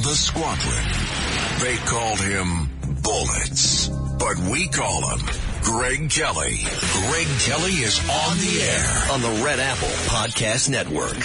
the Squadron. They called him Bullets, but we call him Greg Kelly. Greg Kelly is on the air on the Red Apple Podcast Network.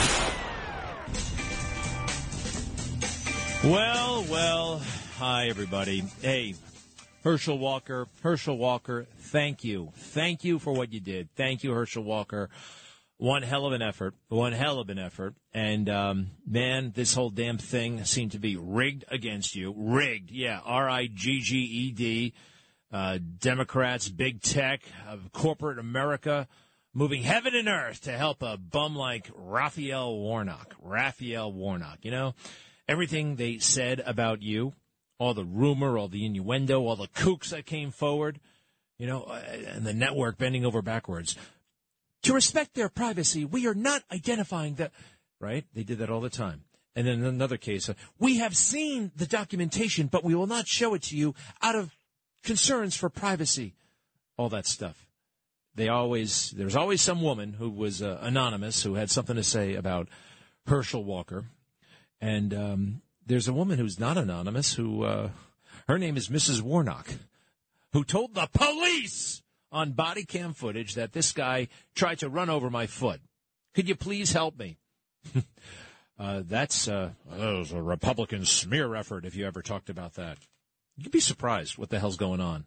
Well, hi, everybody. Hey, Herschel Walker, thank you. Thank you for what you did. Thank you, Herschel Walker. One hell of an effort. And, man, this whole damn thing seemed to be rigged against you. Rigged, yeah, R-I-G-G-E-D. Democrats, big tech, corporate America, moving heaven and earth to help a bum like Raphael Warnock. You know, everything they said about you, all the rumor, all the innuendo, all the kooks that came forward, you know, and the network bending over backwards. To respect their privacy, we are not identifying the... Right? They did that all the time. And then another case, we have seen the documentation, but we will not show it to you out of concerns for privacy. All that stuff. There's always some woman who was anonymous who had something to say about Herschel Walker. And there's a woman who's not anonymous who, her name is Mrs. Warnock, who told the police on body cam footage that this guy tried to run over my foot. Could you please help me? That was a Republican smear effort if you ever talked about that. You'd be surprised what the hell's going on.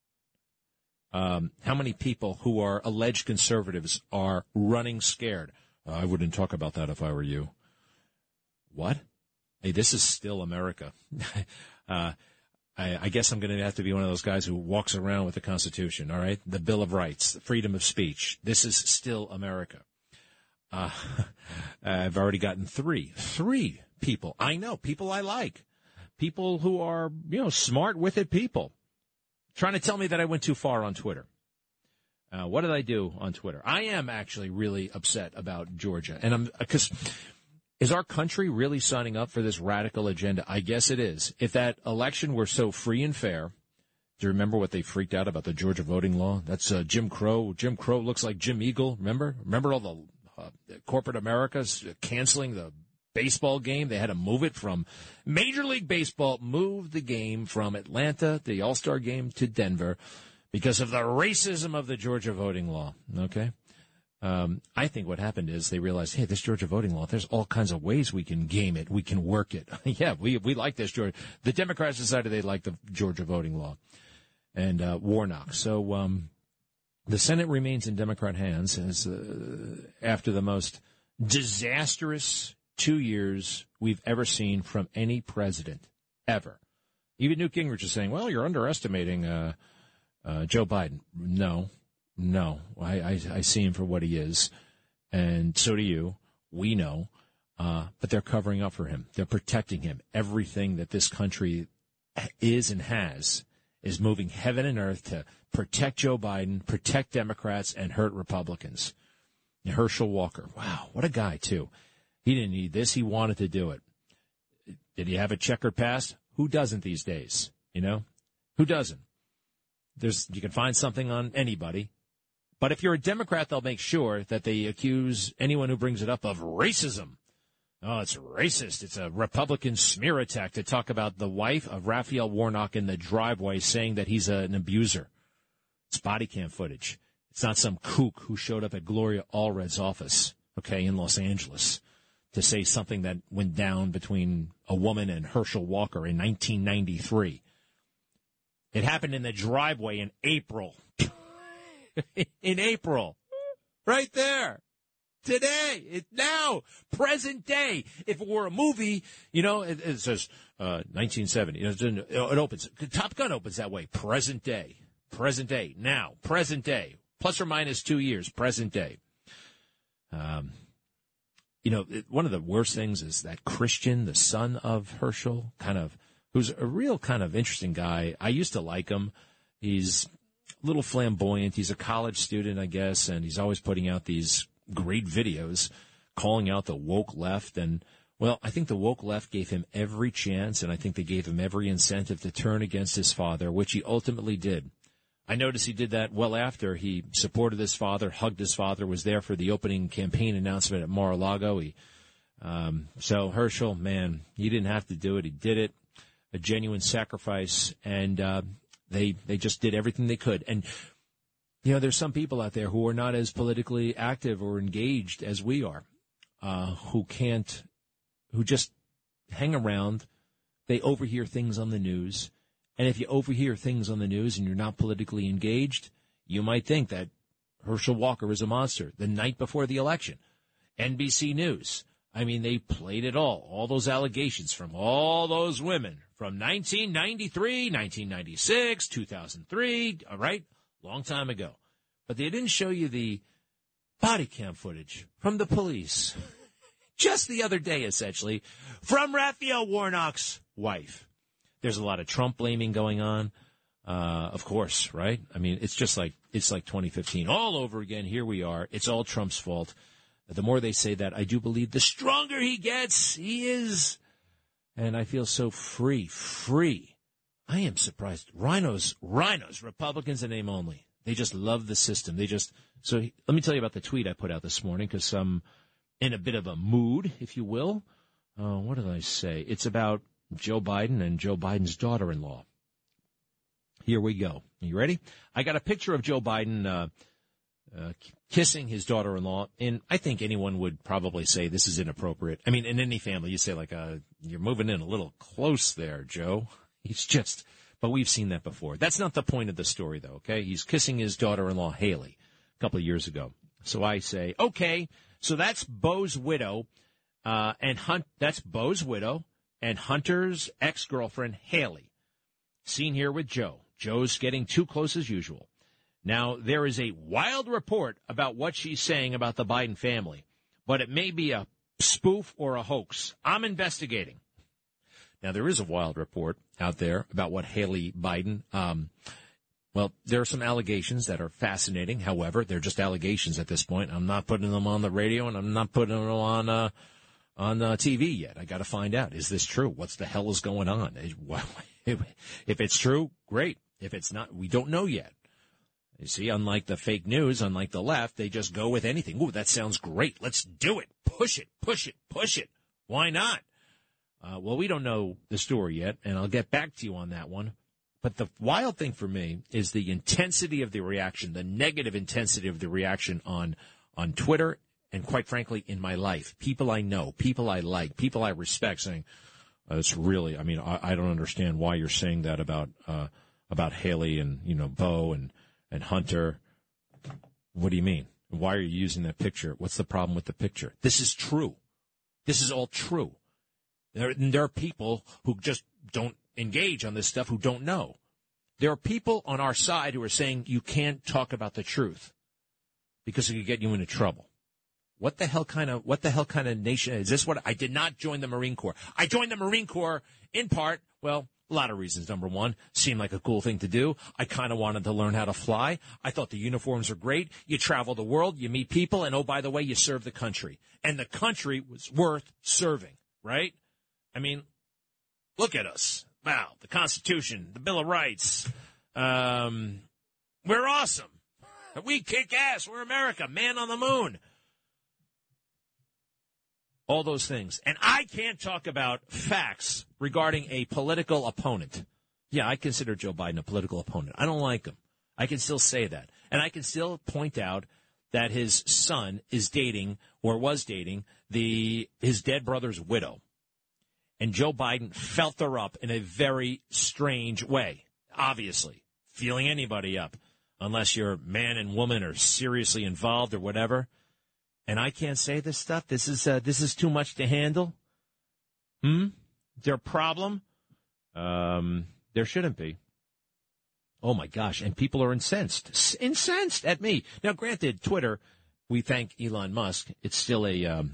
How many people who are alleged conservatives are running scared? I wouldn't talk about that if I were you. What? Hey, this is still America. I guess I'm going to have to be one of those guys who walks around with the Constitution, all right? The Bill of Rights, the freedom of speech. This is still America. I've already gotten three people. I know, people I like. People who are, you know, smart with it people. Trying to tell me that I went too far on Twitter. What did I do on Twitter? I am actually really upset about Georgia. And because is our country really signing up for this radical agenda? I guess it is. If that election were so free and fair, do you remember what they freaked out about the Georgia voting law? That's Jim Crow. Jim Crow looks like Jim Eagle. Remember all the corporate America's canceling the baseball game? They had to move it from Major League Baseball, moved the game from Atlanta, the All-Star game, to Denver because of the racism of the Georgia voting law. Okay? I think what happened is they realized, hey, this Georgia voting law, there's all kinds of ways we can game it. We can work it. Yeah, we like this Georgia. The Democrats decided they liked the Georgia voting law and Warnock. So the Senate remains in Democrat hands as after the most disastrous 2 years we've ever seen from any president, ever. Even Newt Gingrich is saying, well, you're underestimating Joe Biden. No, I see him for what he is, and so do you. We know, but they're covering up for him. They're protecting him. Everything that this country is and has is moving heaven and earth to protect Joe Biden, protect Democrats, and hurt Republicans. Herschel Walker, wow, what a guy, too. He didn't need this. He wanted to do it. Did he have a checkered past? Who doesn't these days? You know? Who doesn't? You can find something on anybody. But if you're a Democrat, they'll make sure that they accuse anyone who brings it up of racism. Oh, it's racist. It's a Republican smear attack to talk about the wife of Raphael Warnock in the driveway saying that he's an abuser. It's body cam footage. It's not some kook who showed up at Gloria Allred's office, okay, in Los Angeles to say something that went down between a woman and Herschel Walker in 1993. It happened in the driveway in April. In April. Right there. Today. Now. Present day. If it were a movie, you know, it says 1970. You know, it opens. Top Gun opens that way. Present day. Present day. Now. Present day. Plus or minus 2 years. Present day. You know, one of the worst things is that Christian, the son of Herschel, who's a real kind of interesting guy. I used to like him. He's a little flamboyant. He's a college student, I guess, and he's always putting out these great videos calling out the woke left. And, well, I think the woke left gave him every chance, and I think they gave him every incentive to turn against his father, which he ultimately did. I noticed he did that well after he supported his father, hugged his father, was there for the opening campaign announcement at Mar-a-Lago. He So Herschel, man, he didn't have to do it. He did it. A genuine sacrifice. And they just did everything they could. And, there's some people out there who are not as politically active or engaged as we are, who just hang around. They overhear things on the news. And if you overhear things on the news and you're not politically engaged, you might think that Herschel Walker is a monster. The night before the election, NBC News. I mean, they played it all those allegations from all those women from 1993, 1996, 2003, all right, long time ago. But they didn't show you the body cam footage from the police just the other day, essentially, from Raphael Warnock's wife. There's a lot of Trump blaming going on, of course, right? I mean, it's like 2015 all over again. Here we are. It's all Trump's fault. The more they say that, I do believe the stronger he gets. He is. And I feel so free. I am surprised. Rhinos, Republicans in name only. They just love the system. So let me tell you about the tweet I put out this morning because I'm in a bit of a mood, if you will. What did I say? It's about Joe Biden and Joe Biden's daughter-in-law. Here we go. Are you ready? I got a picture of Joe Biden kissing his daughter-in-law, and I think anyone would probably say this is inappropriate. I mean, in any family, you say, you're moving in a little close there, Joe. But we've seen that before. That's not the point of the story, though, okay? He's kissing his daughter-in-law, Haley, a couple of years ago. So I say, okay, so that's Bo's widow, that's Bo's widow and Hunter's ex-girlfriend, Haley, seen here with Joe. Joe's getting too close as usual. Now, there is a wild report about what she's saying about the Biden family, but it may be a spoof or a hoax. I'm investigating. Now, there is a wild report out there about what Haley Biden, there are some allegations that are fascinating. However, they're just allegations at this point. I'm not putting them on the radio, and I'm not putting them on TV yet. I got to find out. Is this true? What the hell is going on? If it's true, great. If it's not, we don't know yet. You see, unlike the fake news, unlike the left, they just go with anything. Ooh, that sounds great. Let's do it. Push it. Why not? Well, we don't know the story yet, and I'll get back to you on that one. But the wild thing for me is the intensity of the reaction, the negative intensity of the reaction on Twitter, and quite frankly, in my life. People I know, people I like, people I respect saying, it's really, I mean, I don't understand why you're saying that about Haley and, Bo and Hunter. What do you mean? Why are you using that picture? What's the problem with the picture? This is true. This is all true. There are people who just don't engage on this stuff who don't know. There are people on our side who are saying you can't talk about the truth because it could get you into trouble. What the hell kind of nation is this? I did not join the Marine Corps. I joined the Marine Corps in part, a lot of reasons. Number one, seemed like a cool thing to do. I kind of wanted to learn how to fly. I thought the uniforms were great. You travel the world, you meet people, and oh, by the way, you serve the country. And the country was worth serving, right? I mean, look at us. Wow, the Constitution, the Bill of Rights. We're awesome. We kick ass. We're America. Man on the moon. All those things. And I can't talk about facts regarding a political opponent. Yeah, I consider Joe Biden a political opponent. I don't like him. I can still say that. And I can still point out that his son is dating or was dating his dead brother's widow. And Joe Biden felt her up in a very strange way, obviously, feeling anybody up, unless your man and woman are seriously involved or whatever. And I can't say this stuff. This is too much to handle. Is there a problem? There shouldn't be. Oh, my gosh. And people are incensed at me. Now, granted, Twitter, we thank Elon Musk. It's still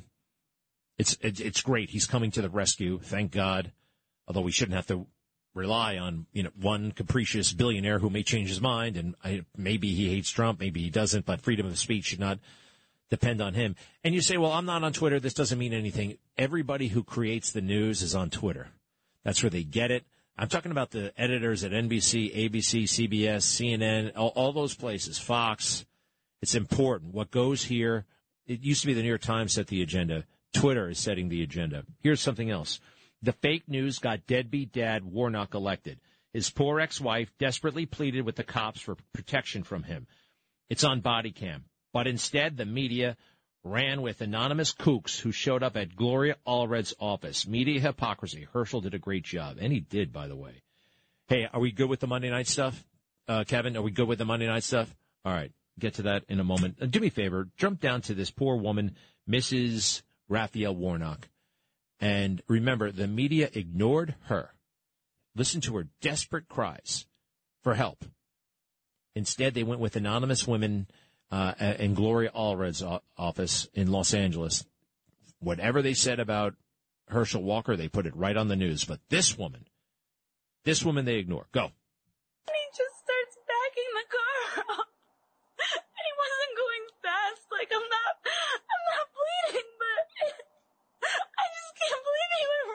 it's great. He's coming to the rescue. Thank God. Although we shouldn't have to rely on, one capricious billionaire who may change his mind. And maybe he hates Trump. Maybe he doesn't. But freedom of speech should not depend on him. And you say, well, I'm not on Twitter. This doesn't mean anything. Everybody who creates the news is on Twitter. That's where they get it. I'm talking about the editors at NBC, ABC, CBS, CNN, all those places, Fox. It's important. What goes here, it used to be the New York Times set the agenda. Twitter is setting the agenda. Here's something else. The fake news got deadbeat dad Warnock elected. His poor ex-wife desperately pleaded with the cops for protection from him. It's on body cam. But instead, the media ran with anonymous kooks who showed up at Gloria Allred's office. Media hypocrisy. Herschel did a great job. And he did, by the way. Hey, are we good with the Monday night stuff? Kevin, are we good with the Monday night stuff? All right, get to that in a moment. Do me a favor, jump down to this poor woman, Mrs. Raphael Warnock. And remember, the media ignored her. Listen to her desperate cries for help. Instead, they went with anonymous women in Gloria Allred's office in Los Angeles. Whatever they said about Herschel Walker, they put it right on the news. But this woman they ignore. Go. And he just starts backing the car up. And he wasn't going fast. Like, I'm not bleeding, but I just can't believe he would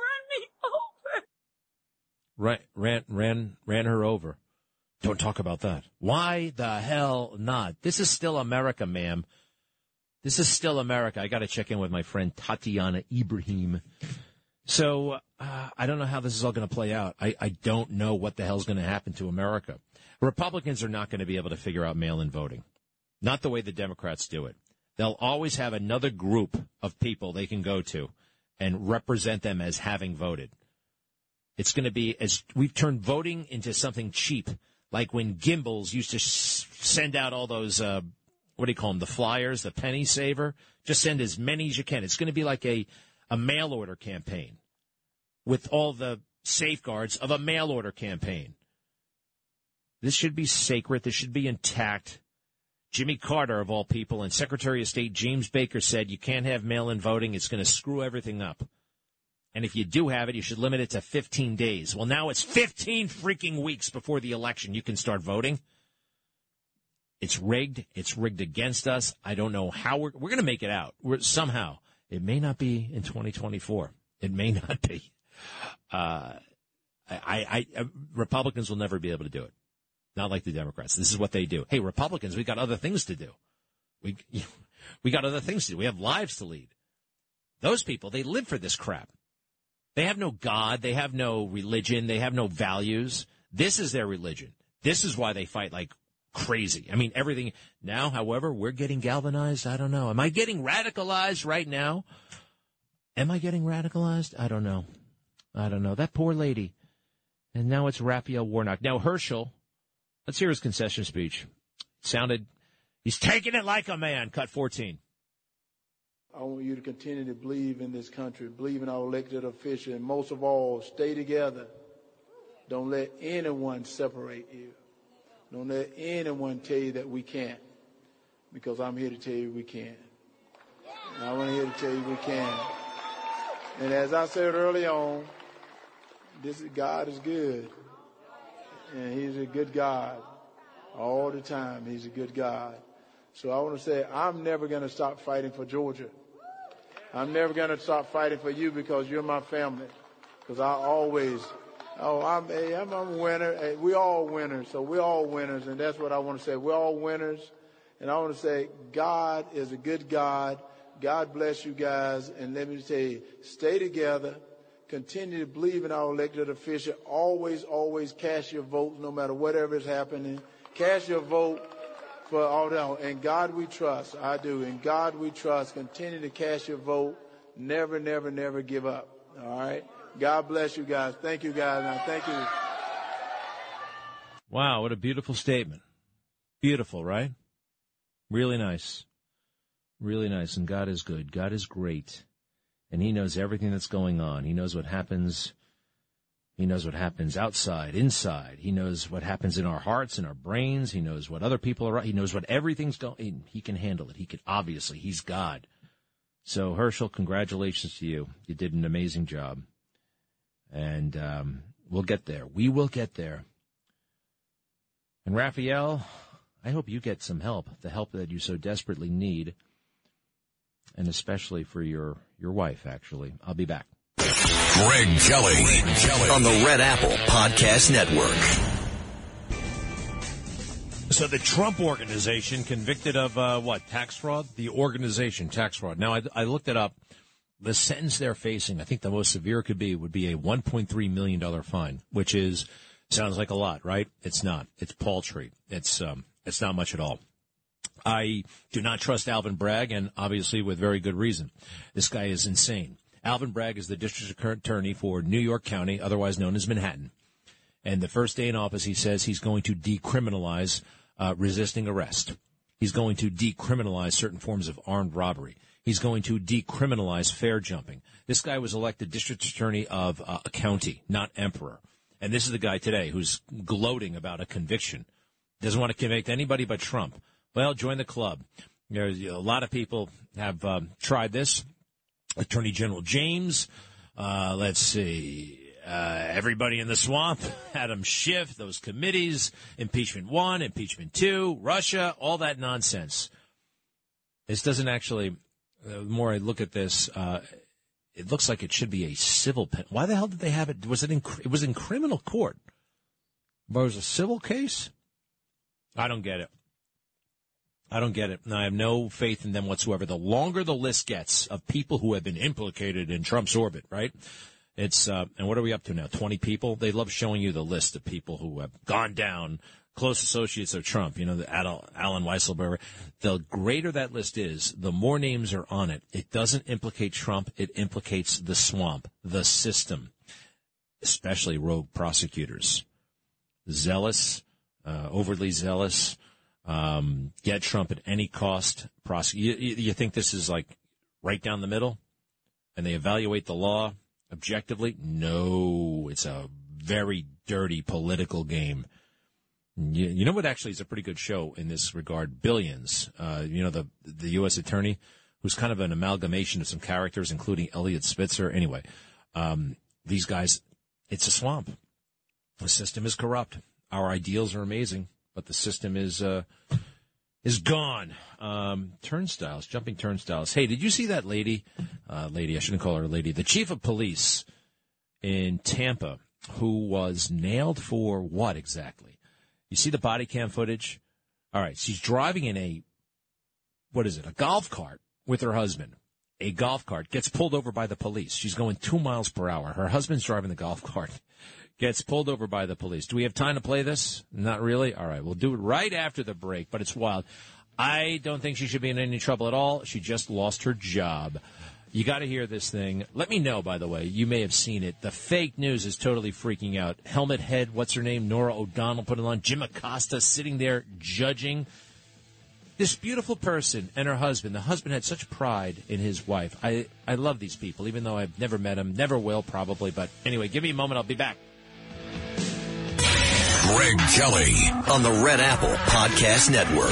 run me over. Right, ran her over. Don't talk about that. Why the hell not? This is still America, ma'am. This is still America. I got to check in with my friend Tatiana Ibrahim. So I don't know how this is all going to play out. I don't know what the hell's going to happen to America. Republicans are not going to be able to figure out mail-in voting. Not the way the Democrats do it. They'll always have another group of people they can go to and represent them as having voted. It's going to be, as we've turned voting into something cheap, like when Gimbals used to send out all those, what do you call them, the flyers, the penny saver. Just send as many as you can. It's going to be like a mail-order campaign with all the safeguards of a mail-order campaign. This should be sacred. This should be intact. Jimmy Carter, of all people, and Secretary of State James Baker said you can't have mail-in voting. It's going to screw everything up. And if you do have it, you should limit it to 15 days. Well, now it's 15 freaking weeks before the election. You can start voting. It's rigged. It's rigged against us. I don't know how we're going to make it out. Somehow. It may not be in 2024. It may not be. Republicans will never be able to do it. Not like the Democrats. This is what they do. Hey, Republicans, we got other things to do. We got other things to do. We have lives to lead. Those people, they live for this crap. They have no God. They have no religion. They have no values. This is their religion. This is why they fight like crazy. I mean, everything. Now, however, we're getting galvanized. I don't know. Am I getting radicalized right now? Am I getting radicalized? I don't know. That poor lady. And now it's Raphael Warnock. Now, Herschel, let's hear his concession speech. He's taking it like a man. Cut 14. I want you to continue to believe in this country, believe in our elected officials, and most of all, stay together. Don't let anyone separate you. Don't let anyone tell you that we can't, because I'm here to tell you we can. And I'm here to tell you we can. And as I said early on, God is good, and He's a good God all the time. He's a good God. So I want to say I'm never going to stop fighting for Georgia. I'm never going to stop fighting for you because you're my family. Because I'm a winner. We're all winners. So we're all winners. And that's what I want to say. We're all winners. And I want to say God is a good God. God bless you guys. And let me tell you, stay together. Continue to believe in our elected official. Always, always cast your vote no matter whatever is happening. Cast your vote. For all that. And God we trust. I do. In God we trust. Continue to cast your vote. Never, never, never give up. All right? God bless you guys. Thank you, guys. Now, thank you. Wow, what a beautiful statement. Beautiful, right? Really nice. Really nice. And God is good. God is great. And He knows everything that's going on. He knows what happens. He knows what happens outside, inside. He knows what happens in our hearts, in our brains. He knows what other people are. He knows what everything's going. He can handle it. He's God. So, Herschel, congratulations to you. You did an amazing job. And we'll get there. We will get there. And, Raphael, I hope you get some help, the help that you so desperately need, and especially for your wife, actually. I'll be back. Greg Kelly on the Red Apple Podcast Network. So the Trump Organization convicted of tax fraud? The organization, tax fraud. Now, I looked it up. the sentence they're facing, I think the most severe it could be would be a $1.3 million fine, which sounds like a lot, right? It's not. It's paltry. It's not much at all. I do not trust Alvin Bragg, and obviously with very good reason. This guy is insane. Alvin Bragg is the district attorney for New York County, otherwise known as Manhattan. And the first day in office, he says he's going to decriminalize resisting arrest. He's going to decriminalize certain forms of armed robbery. He's going to decriminalize fare jumping. This guy was elected district attorney of a county, not emperor. And this is the guy today who's gloating about a conviction. Doesn't want to convict anybody but Trump. Well, join the club. There's a lot of people have tried this. Attorney General James, let's see, everybody in the swamp, Adam Schiff, those committees, impeachment 1, impeachment 2, Russia, all that nonsense. This doesn't actually, the more I look at this, it looks like it should be a civil pen. Why the hell did they have it? It was in criminal court. But it was a civil case? I don't get it. I don't get it. I have no faith in them whatsoever. The longer the list gets of people who have been implicated in Trump's orbit, right? It's, and what are we up to now? 20 people? They love showing you the list of people who have gone down, close associates of Trump, the Alan Weisselberger. The greater that list is, the more names are on it. It doesn't implicate Trump. It implicates the swamp, the system, especially rogue prosecutors. Zealous, overly zealous. Get Trump at any cost. You think this is like right down the middle? And they evaluate the law objectively? No, it's a very dirty political game. You know what actually is a pretty good show in this regard? Billions. The U.S. attorney, who's kind of an amalgamation of some characters, including Elliot Spitzer. Anyway, these guys, it's a swamp. The system is corrupt. Our ideals are amazing, but the system is gone. Turnstiles, jumping turnstiles. Hey, did you see that lady? I shouldn't call her a lady. The chief of police in Tampa, who was nailed for what exactly? You see the body cam footage? All right, she's driving in a golf cart with her husband. A golf cart gets pulled over by the police. She's going 2 miles per hour. Her husband's driving the golf cart. Gets pulled over by the police. Do we have time to play this? Not really? All right, we'll do it right after the break, but it's wild. I don't think she should be in any trouble at all. She just lost her job. You got to hear this thing. Let me know, by the way. You may have seen it. The fake news is totally freaking out. Helmet head, what's her name? Nora O'Donnell put it on. Jim Acosta sitting there judging. This beautiful person and her husband. The husband had such pride in his wife. I love these people, even though I've never met him. Never will, probably. But anyway, give me a moment. I'll be back. Greg Kelly on the Red Apple Podcast Network.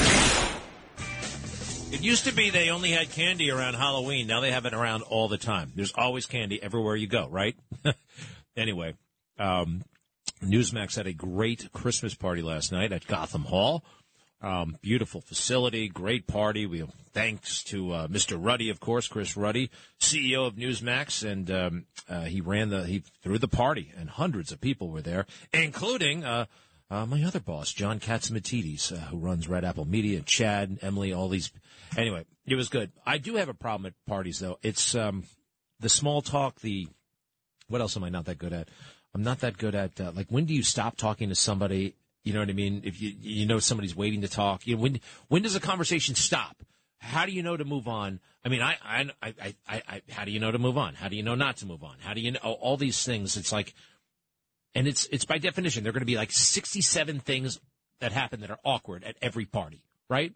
It used to be they only had candy around Halloween. Now they have it around all the time. There's always candy everywhere you go, right? Anyway, Newsmax had a great Christmas party last night at Gotham Hall. Beautiful facility, great party. Thanks to Mr. Ruddy, of course, Chris Ruddy, CEO of Newsmax, and he threw the party, and hundreds of people were there, including my other boss, John Katsimatidis, who runs Red Apple Media, Chad, Emily, all these. Anyway, it was good. I do have a problem at parties, though. It's the small talk, what else am I not that good at? I'm not that good at, when do you stop talking to somebody? You know what I mean? If you know somebody's waiting to talk, when does a conversation stop? How do you know to move on? I mean, how do you know to move on? How do you know not to move on? How do you know all these things? It's like, and it's by definition, there are going to be like 67 things that happen that are awkward at every party, right?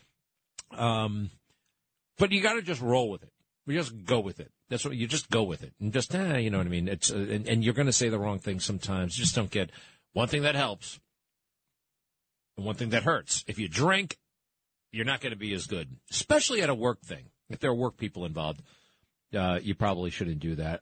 But you got to just roll with it. You just go with it. That's what you just go with it, and just you know what I mean. It's and you're going to say the wrong thing sometimes. Just don't get one thing that helps. And one thing that hurts. If you drink, you're not going to be as good, especially at a work thing. If there are work people involved, you probably shouldn't do that.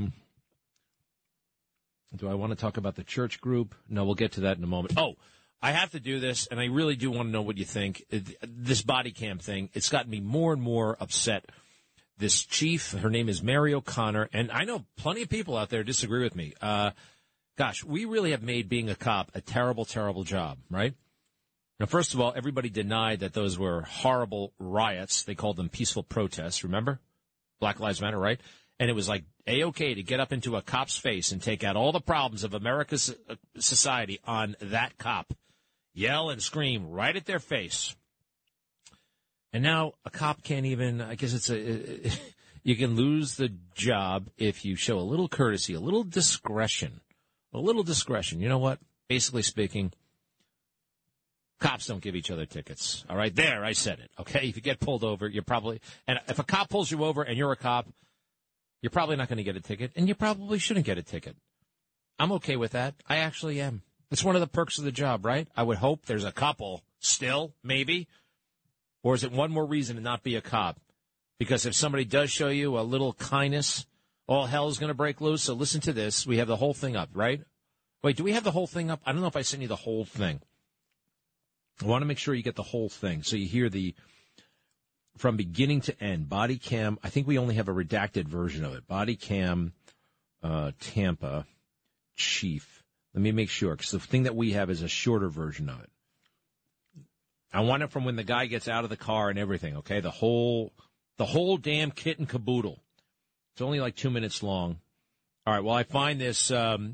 Do I want to talk about the church group? No, we'll get to that in a moment. Oh, I have to do this, and I really do want to know what you think. This body cam thing, it's gotten me more and more upset. This chief, her name is Mary O'Connor, and I know plenty of people out there disagree with me. Gosh, we really have made being a cop a terrible, terrible job, right? Now, first of all, everybody denied that those were horrible riots. They called them peaceful protests, remember? Black Lives Matter, right? And it was like A-OK to get up into a cop's face and take out all the problems of America's society on that cop. Yell and scream right at their face. And now a cop can't even, I guess you can lose the job if you show a little courtesy, a little discretion. A little discretion. You know what? Basically speaking, cops don't give each other tickets. All right? There, I said it. Okay? If you get pulled over, you're probably, and if a cop pulls you over and you're a cop, you're probably not going to get a ticket, and you probably shouldn't get a ticket. I'm okay with that. I actually am. It's one of the perks of the job, right? I would hope there's a couple still, maybe. Or is it one more reason to not be a cop? Because if somebody does show you a little kindness, all hell is going to break loose. So listen to this. We have the whole thing up, right? Wait, do we have the whole thing up? I don't know if I sent you the whole thing. I want to make sure you get the whole thing. So you hear from beginning to end, body cam. I think we only have a redacted version of it. Body cam, Tampa chief. Let me make sure, because the thing that we have is a shorter version of it. I want it from when the guy gets out of the car and everything, okay? The whole damn kit and caboodle. It's only like 2 minutes long. All right, well, I find this.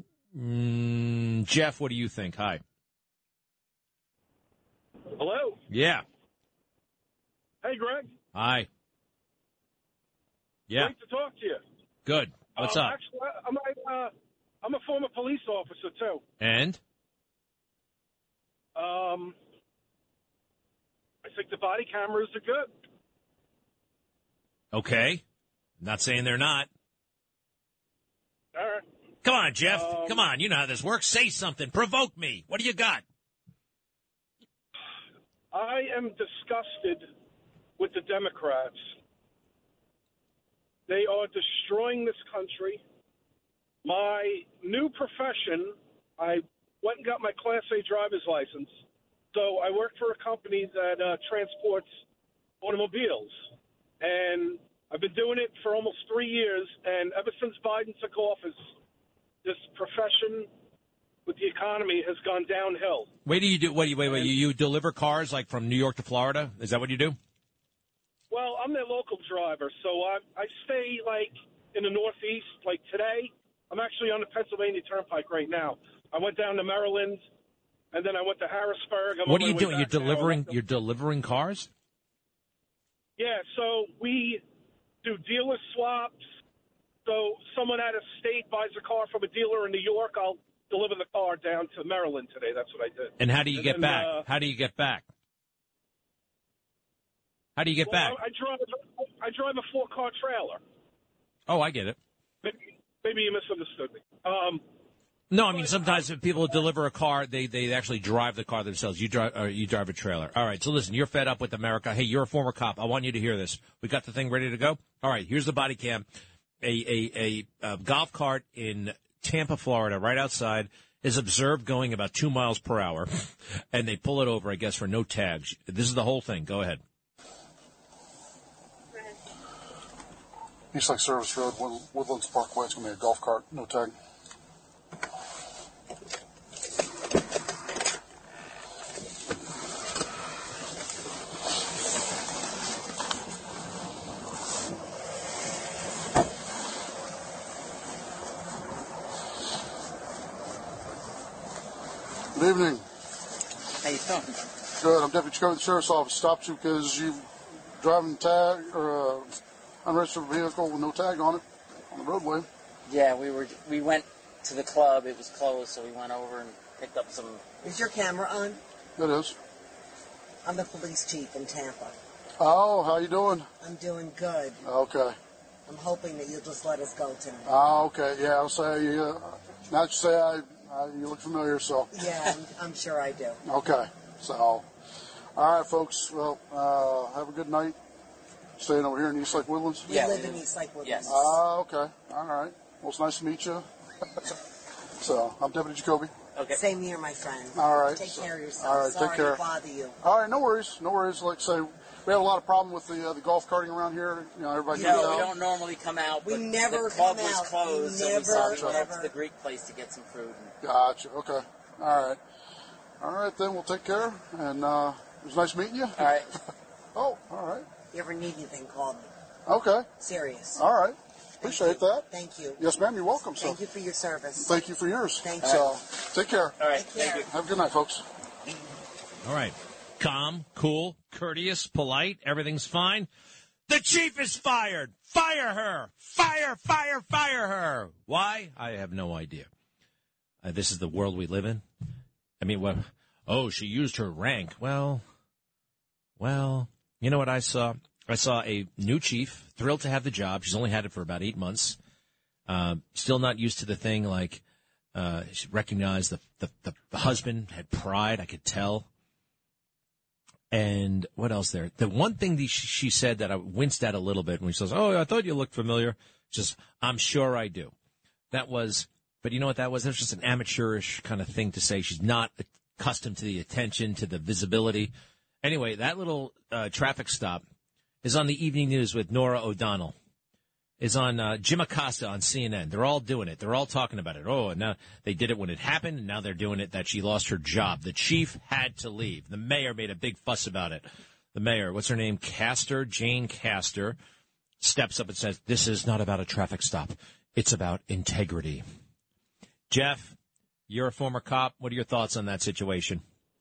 Jeff, what do you think? Hi. Hello? Yeah. Hey, Greg. Hi. Yeah. Great to talk to you. Good. What's up? Actually, I'm a former police officer, too. And? I think the body cameras are good. Okay. Not saying they're not. All right. Come on, Jeff. Come on. You know how this works. Say something. Provoke me. What do you got? I am disgusted with the Democrats. They are destroying this country. My new profession, I went and got my Class A driver's license. So I work for a company that transports automobiles. And I've been doing it for almost 3 years. And ever since Biden took office, this profession with the economy has gone downhill. Wait, do you do? Wait. You deliver cars like from New York to Florida? Is that what you do? Well, I'm their local driver, so I stay like in the Northeast. Like today, I'm actually on the Pennsylvania Turnpike right now. I went down to Maryland, and then I went to Harrisburg. What are you doing? You're delivering cars? Yeah. So we do dealer swaps. So someone out of state buys a car from a dealer in New York, I'll deliver the car down to Maryland today. That's what I did. And how do you get back? How do you get back? How do you get back? I drive a 4-car trailer. Oh, I get it. Maybe you misunderstood me. No, I mean sometimes if people deliver a car, they actually drive the car themselves. You drive a trailer. All right. So listen, you're fed up with America. Hey, you're a former cop. I want you to hear this. We got the thing ready to go. All right. Here's the body cam. A golf cart in Tampa, Florida, right outside, is observed going about 2 miles per hour, and they pull it over, I guess, for no tags. This is the whole thing. Go ahead. East Lake Service Road, Woodlands Parkway. It's going to be a golf cart, no tag. Good evening. How you doing? Good. I'm Deputy Jacoby of the Sheriff's Office. Stopped you because you driving tag or unregistered vehicle with no tag on it on the roadway. Yeah, we went to the club. It was closed, so we went over and picked up some. Is your camera on? It is. I'm the police chief in Tampa. Oh, how you doing? I'm doing good. Okay. I'm hoping that you'll just let us go tonight. Oh, okay. Yeah, I'll say you. Not to say you look familiar, so. Yeah, I'm sure I do. Okay. So, all right, folks. Well, have a good night. Staying over here in East Lake Woodlands? We live in East Lake Woodlands. Yes. Okay. All right. Well, it's nice to meet you. So, I'm Deputy Jacoby. Okay. Same here, my friend. All right. Take care of yourself. All right. Sorry Take care. to bother you. All right. No worries. No worries. Like I say, we have a lot of problem with the golf carting around here. You know, everybody No, gets out. we don't normally come out. We But never the club come was out. closed, so we Never, thought we went never. to the Greek place to get some food. Gotcha. Okay. All right. All right, then we'll take care. And it was nice meeting you. All right. Oh, all right. If you ever need anything, call me. Okay. Serious. All right. Appreciate that. Thank you. Yes, ma'am. You're welcome, sir. Thank you for your service. Thank you for yours. Thank you. So, take care. All right. Take care. Thank you. Have a good night, folks. All right. Calm, cool, courteous, polite. Everything's fine. The chief is fired. Fire her. Fire, fire, fire her. Why? I have no idea. This is the world we live in. I mean, well, oh, she used her rank. Well, you know what I saw? I saw a new chief, thrilled to have the job. She's only had it for about 8 months. Still not used to the thing. Like, she recognized the husband had pride. I could tell. And what else there? The one thing that she said that I winced at a little bit when she says, "Oh, I thought you looked familiar." Just, "I'm sure I do." That was, but you know what that was? That was just an amateurish kind of thing to say. She's not accustomed to the attention, to the visibility. Anyway, that little traffic stop is on the evening news with Norah O'Donnell. Is on Jim Acosta on CNN. They're all doing it. They're all talking about it. Oh, and now they did it when it happened, and now they're doing it that she lost her job. The chief had to leave. The mayor made a big fuss about it. The mayor, what's her name? Castor, Jane Castor, steps up and says, "This is not about a traffic stop. It's about integrity." Jeff, you're a former cop. What are your thoughts on that situation?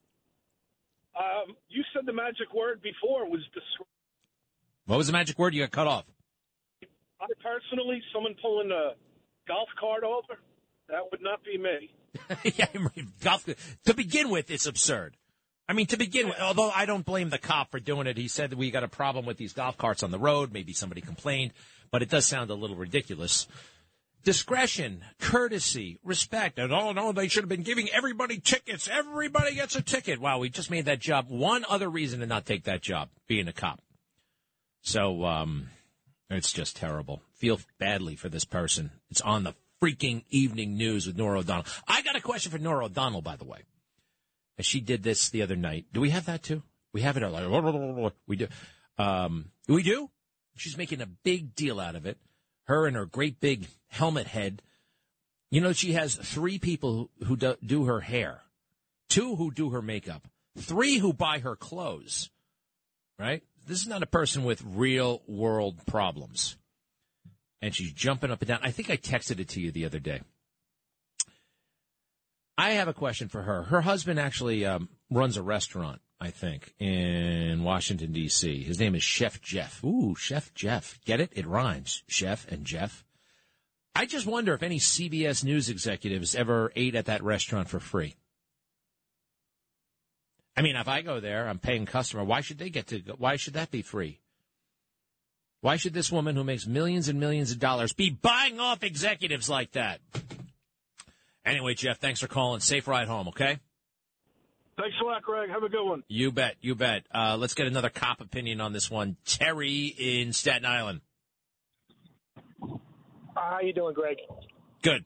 You said the magic word before was disrespect. What was the magic word? You got cut off. I personally, someone pulling a golf cart over, that would not be me. Yeah, golf. To begin with, it's absurd. I mean, to begin with, although I don't blame the cop for doing it. He said that we got a problem with these golf carts on the road. Maybe somebody complained, but it does sound a little ridiculous. Discretion, courtesy, respect. And, oh, no, they should have been giving everybody tickets. Everybody gets a ticket. Wow, we just made that job one other reason to not take that job, being a cop. So, it's just terrible. Feel badly for this person. It's on the freaking evening news with Norah O'Donnell. I got a question for Norah O'Donnell, by the way. She did this the other night. Do we have that too? We have it. Like, we do. We do? She's making a big deal out of it. Her and her great big helmet head. You know, she has 3 people who do her hair, 2 who do her makeup, 3 who buy her clothes, right? This is not a person with real-world problems. And she's jumping up and down. I think I texted it to you the other day. I have a question for her. Her husband actually runs a restaurant, I think, in Washington, D.C. His name is Chef Jeff. Ooh, Chef Jeff. Get it? It rhymes. Chef and Jeff. I just wonder if any CBS News executives ever ate at that restaurant for free. I mean, if I go there, I'm paying customer. Why should they get to go? Why should that be free? Why should this woman who makes millions and millions of dollars be buying off executives like that? Anyway, Jeff, thanks for calling. Safe ride home, okay? Thanks a lot, Greg. Have a good one. You bet. You bet. Let's get another cop opinion on this one. Terry in Staten Island. How you doing, Greg? Good.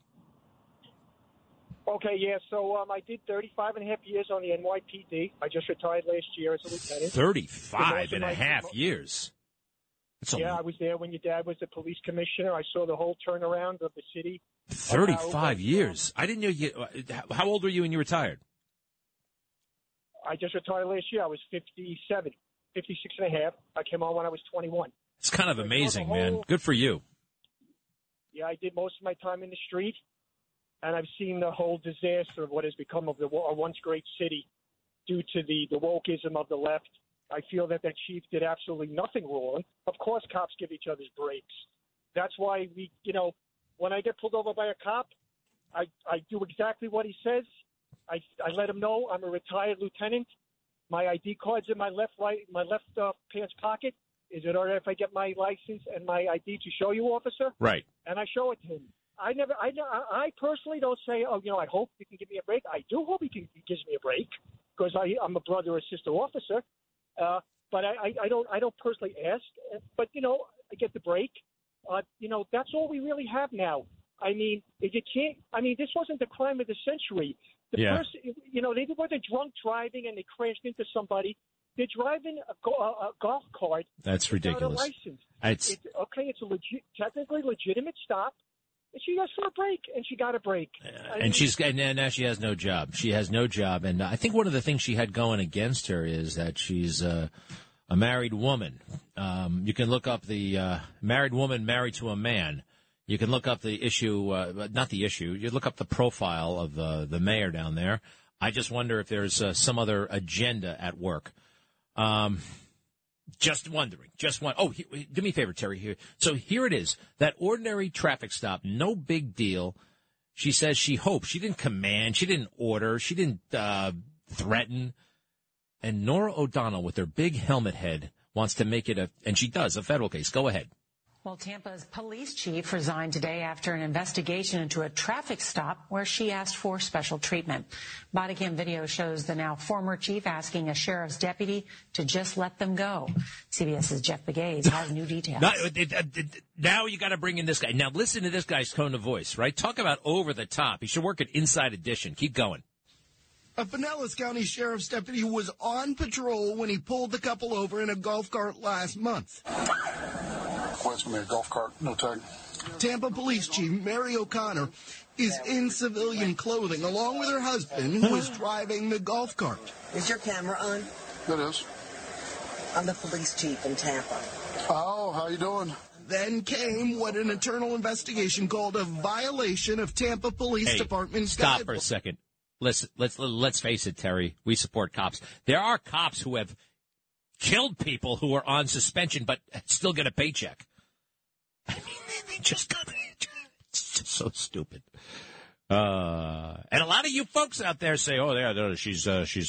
Okay, yeah, so I did 35 and a half years on the NYPD. I just retired last year as a lieutenant. 35 and a half years? I was there when your dad was the police commissioner. I saw the whole turnaround of the city. 35 years? I didn't know you. How old were you when you retired? I just retired last year. I was 56 and a half. I came on when I was 21. It's kind of amazing, man. Good for you. Yeah, I did most of my time in the street. And I've seen the whole disaster of what has become of our once great city due to the wokeism of the left. I feel that chief did absolutely nothing wrong. Of course, cops give each other breaks. That's why when I get pulled over by a cop, I do exactly what he says. I let him know I'm a retired lieutenant. My ID card's in my left pants pocket. Is it all right if I get my license and my ID to show you, officer? Right. And I show it to him. I personally don't say, I hope you can give me a break. I do hope he gives me a break because I'm a brother or sister officer. But I don't personally ask. But, I get the break. That's all we really have now. I mean, if you can't – I mean, this wasn't the crime of the century. The person, they wasn't drunk driving and they crashed into somebody. They're driving a golf cart. That's ridiculous. It's a technically legitimate stop. And she asked for a break, and she got a break. And now she has no job. She has no job. And I think one of the things she had going against her is that she's a married woman. You can look up the married woman married to a man. You can look up the issue, not the issue. You look up the profile of the mayor down there. I just wonder if there's some other agenda at work. Just wondering. Oh, do me a favor, Terry. Here. So here it is. That ordinary traffic stop, no big deal. She says she hopes. She didn't command. She didn't order. She didn't threaten. And Nora O'Donnell, with her big helmet head, wants to make it and she does, a federal case. Go ahead. Well, Tampa's police chief resigned today after an investigation into a traffic stop where she asked for special treatment. Body cam video shows the now former chief asking a sheriff's deputy to just let them go. CBS's Jeff Begay has new details. Now you got to bring in this guy. Now listen to this guy's tone of voice, right? Talk about over the top. He should work at Inside Edition. Keep going. A Pinellas County Sheriff's deputy was on patrol when he pulled the couple over in a golf cart last month. Well, it's going to be a golf cart, no tag. Tampa Police Chief Mary O'Connor is in civilian clothing, along with her husband, who was driving the golf cart. Is your camera on? It is. I'm the police chief in Tampa. Oh, how you doing? Then came what an internal investigation called a violation of Tampa Police Department's Stop guidelines. for a second. Let's face it, Terry. We support cops. There are cops who have killed people who are on suspension but still get a paycheck. I mean, they just got it's just so stupid. And a lot of you folks out there say, "Oh, yeah, no, she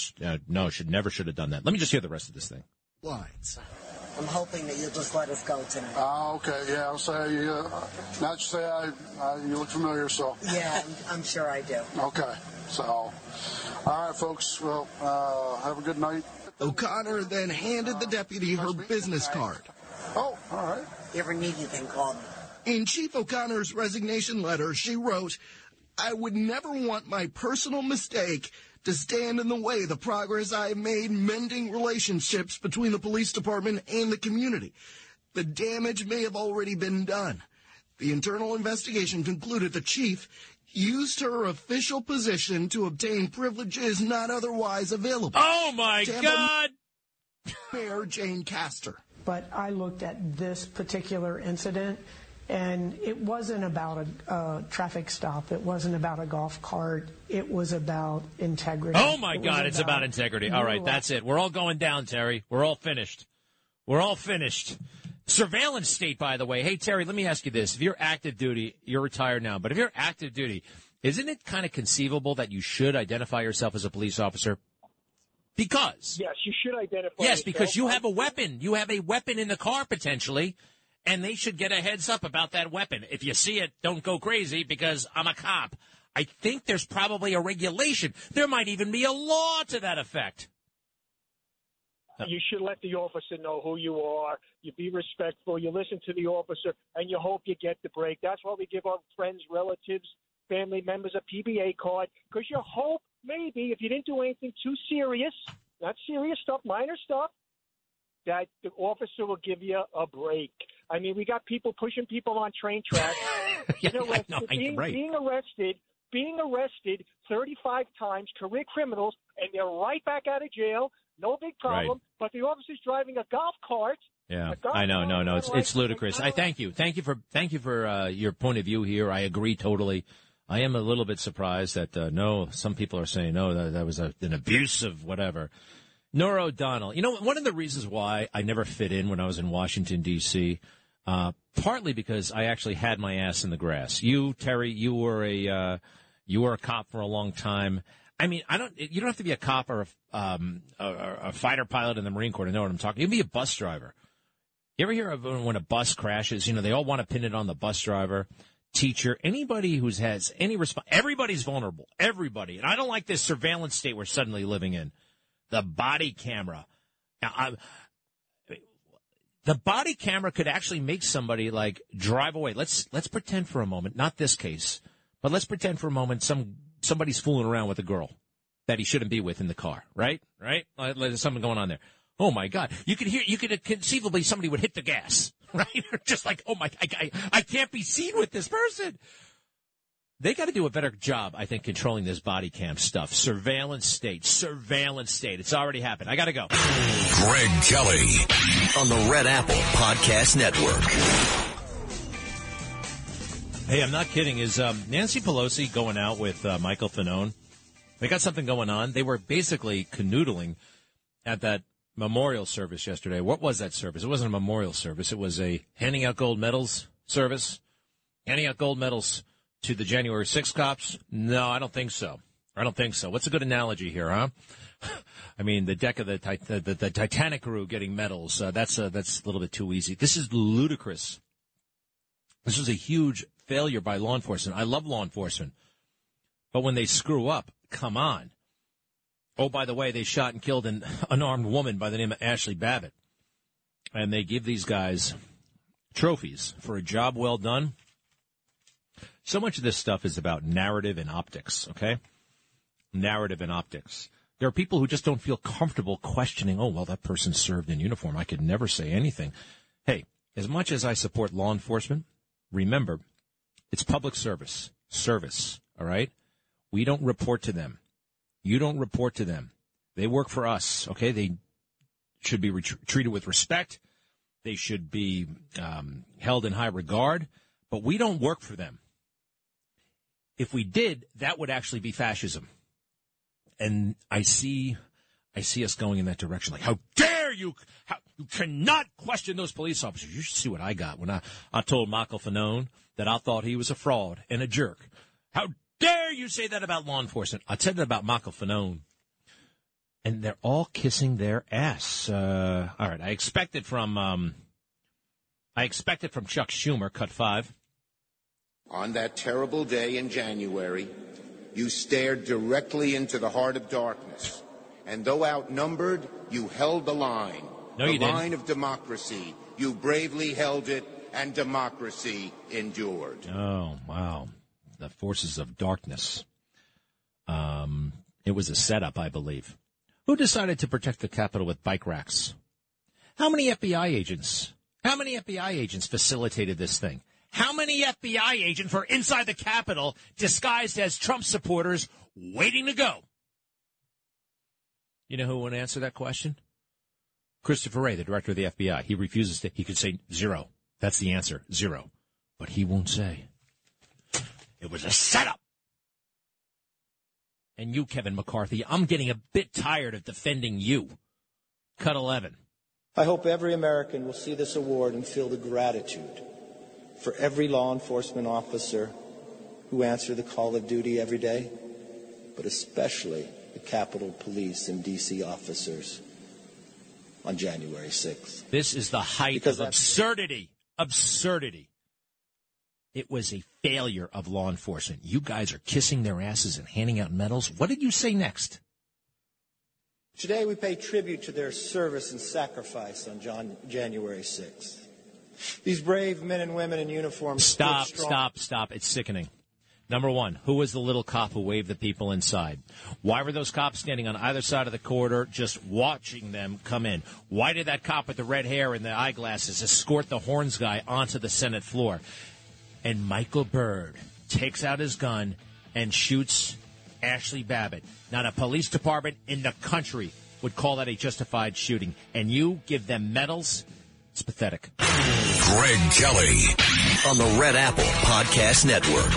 never should have done that." Let me just hear the rest of this thing. Lines. I'm hoping that you'll just let us go tonight. Okay, yeah, I'll say, now you say you look familiar, so. Yeah, I'm sure I do. Okay, so, all right, folks, well, have a good night. O'Connor then handed the deputy her business card. Oh, all right. If you ever need anything, call me. In Chief O'Connor's resignation letter, she wrote, "I would never want my personal mistake to stand in the way of the progress I have made mending relationships between the police department and the community. The damage may have already been done." The internal investigation concluded the chief used her official position to obtain privileges not otherwise available. Oh, my God! Mayor Jane Castor. But I looked at this particular incident, and it wasn't about a traffic stop. It wasn't about a golf cart. It was about integrity. Oh, my God, it's about integrity. All right, that's it. We're all going down, Terry. We're all finished. We're all finished. Surveillance state, by the way. Hey, Terry, let me ask you this. If you're active duty, you're retired now, but if you're active duty, isn't it kind of conceivable that you should identify yourself as a police officer? Because. Yes, you should identify Yes, yourself. because you have a weapon. You have a weapon in the car, potentially, and they should get a heads up about that weapon. If you see it, don't go crazy because I'm a cop. I think there's probably a regulation. There might even be a law to that effect. You should let the officer know who you are. You be respectful. You listen to the officer, and you hope you get the break. That's why we give our friends, relatives, family members a PBA card, because you hope maybe if you didn't do anything too serious, not serious stuff, minor stuff, that the officer will give you a break. I mean, we got people pushing people on train tracks. Being arrested 35 times, career criminals, and they're right back out of jail. No big problem, Right. But the officer's driving a golf cart. Yeah, I know. No, it's ludicrous. I thank you for your point of view here. I agree totally. I am a little bit surprised that no, some people are saying no, that was an abuse of whatever. Nora O'Donnell. You know, one of the reasons why I never fit in when I was in Washington D.C. Partly because I actually had my ass in the grass. You, Terry, you were a cop for a long time. I mean, you don't have to be a cop or a fighter pilot in the Marine Corps to know what I'm talking. You can be a bus driver. You ever hear of when a bus crashes? You know, they all want to pin it on the bus driver, teacher, anybody who has any response. Everybody's vulnerable. Everybody. And I don't like this surveillance state we're suddenly living in. The body camera. Now, the body camera could actually make somebody like drive away. Let's pretend for a moment, not this case, but let's pretend for a moment somebody's fooling around with a girl that he shouldn't be with in the car, right? Right? There's something going on there. Oh my God. You could conceivably somebody would hit the gas, right? Just like, oh my, I can't be seen with this person. They got to do a better job, I think, controlling this body cam stuff. Surveillance state. It's already happened. I got to go. Greg Kelly on the Red Apple Podcast Network. Hey, I'm not kidding. Is Nancy Pelosi going out with Michael Fanone? They got something going on. They were basically canoodling at that memorial service yesterday. What was that service? It wasn't a memorial service. It was a handing out gold medals service. Handing out gold medals to the January 6 cops? No, I don't think so. What's a good analogy here, huh? I mean, the deck of the Titanic crew getting medals. That's a little bit too easy. This is ludicrous. This was a huge failure by law enforcement. I love law enforcement. But when they screw up, come on. Oh, by the way, they shot and killed an unarmed woman by the name of Ashley Babbitt. And they give these guys trophies for a job well done. So much of this stuff is about narrative and optics, okay? Narrative and optics. There are people who just don't feel comfortable questioning, oh, well, that person served in uniform. I could never say anything. Hey, as much as I support law enforcement, remember, it's public service, all right? We don't report to them. You don't report to them. They work for us, okay? They should be treated with respect. They should be held in high regard, but we don't work for them. If we did, that would actually be fascism. And I see us going in that direction. Like, how dare you? You cannot question those police officers. You should see what I got when I told Michael Fanone that I thought he was a fraud and a jerk. How dare you say that about law enforcement? I said that about Michael Fanone. And they're all kissing their ass. All right, I expected from Chuck Schumer, cut 5. On that terrible day in January, you stared directly into the heart of darkness. And though outnumbered, you held the line. No, you didn't. The line of democracy. You bravely held it, and democracy endured. Oh, wow. The forces of darkness. It was a setup, I believe. Who decided to protect the Capitol with bike racks? How many FBI agents facilitated this thing? How many FBI agents were inside the Capitol disguised as Trump supporters waiting to go? You know who would answer that question? Christopher Wray, the director of the FBI. He refuses to. He could say 0. That's the answer, 0. But he won't say. It was a setup. And you, Kevin McCarthy, I'm getting a bit tired of defending you. Cut 11. I hope every American will see this award and feel the gratitude for every law enforcement officer who answer the call of duty every day, but especially the Capitol Police and D.C. officers on January 6th. This is the height of absurdity. Absurdity. It was a failure of law enforcement. You guys are kissing their asses and handing out medals. What did you say next? Today we pay tribute to their service and sacrifice on January 6th. These brave men and women in uniform. Stop. It's sickening. Number one, who was the little cop who waved the people inside? Why were those cops standing on either side of the corridor just watching them come in? Why did that cop with the red hair and the eyeglasses escort the horns guy onto the Senate floor? And Michael Byrd takes out his gun and shoots Ashley Babbitt. Not a police department in the country would call that a justified shooting. And you give them medals? It's pathetic. Greg Kelly on the Red Apple Podcast Network.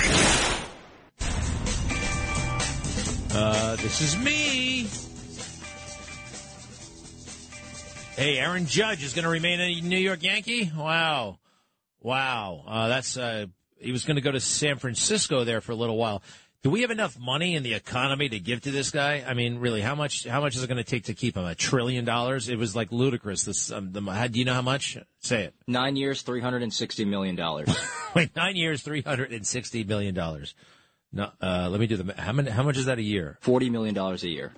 This is me. Hey, Aaron Judge is going to remain a New York Yankee? Wow. That's he was going to go to San Francisco there for a little while. Do we have enough money in the economy to give to this guy? I mean, really, how much is it going to take to keep him? $1 trillion? It was like ludicrous. This, do you know how much? Say it. 9 years, $360 million. Wait, 9 years, $360 million. No, let me do the. How much is that a year? $40 million a year.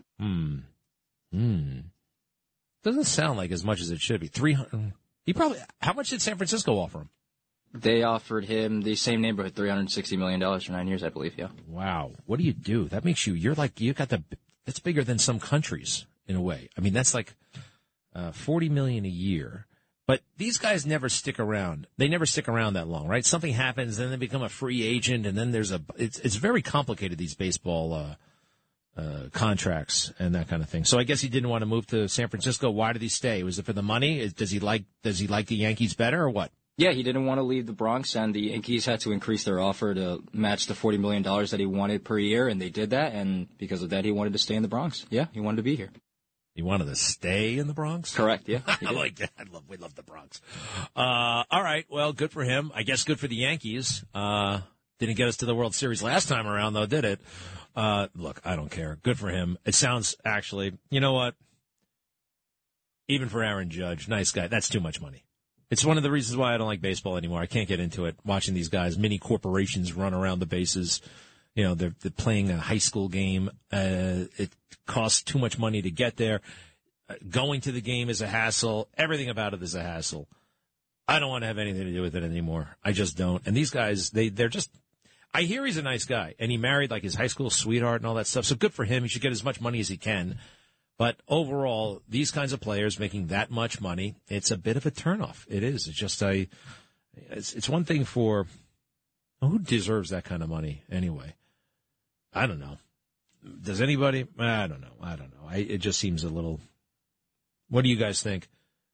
Doesn't sound like as much as it should be. 300. How much did San Francisco offer him? They offered him the same neighborhood, $360 million for 9 years, I believe, yeah. Wow. What do you do? That makes you got that's bigger than some countries in a way. I mean, that's like $40 million a year. But these guys never stick around. They never stick around that long, right? Something happens, then they become a free agent, and then there's it's very complicated, these baseball contracts and that kind of thing. So I guess he didn't want to move to San Francisco. Why did he stay? Was it for the money? Does he like the Yankees better or what? Yeah, he didn't want to leave the Bronx, and the Yankees had to increase their offer to match the $40 million that he wanted per year, and they did that, and because of that, he wanted to stay in the Bronx. Yeah, he wanted to be here. He wanted to stay in the Bronx? Correct, yeah. I like that. We love the Bronx. All right, well, good for him. I guess good for the Yankees. Didn't get us to the World Series last time around, though, did it? Look, I don't care. Good for him. It sounds actually, you know what? Even for Aaron Judge, nice guy. That's too much money. It's one of the reasons why I don't like baseball anymore. I can't get into it. Watching these guys, mini corporations run around the bases. You know, they're playing a high school game. It costs too much money to get there. Going to the game is a hassle. Everything about it is a hassle. I don't want to have anything to do with it anymore. I just don't. And these guys, they're just, I hear he's a nice guy. And he married like his high school sweetheart and all that stuff. So good for him. He should get as much money as he can. But overall, these kinds of players making that much money, it's a bit of a turnoff. It is. It's just it's one thing for, who deserves that kind of money anyway? I don't know. Does anybody? I don't know. It just seems a little. What do you guys think?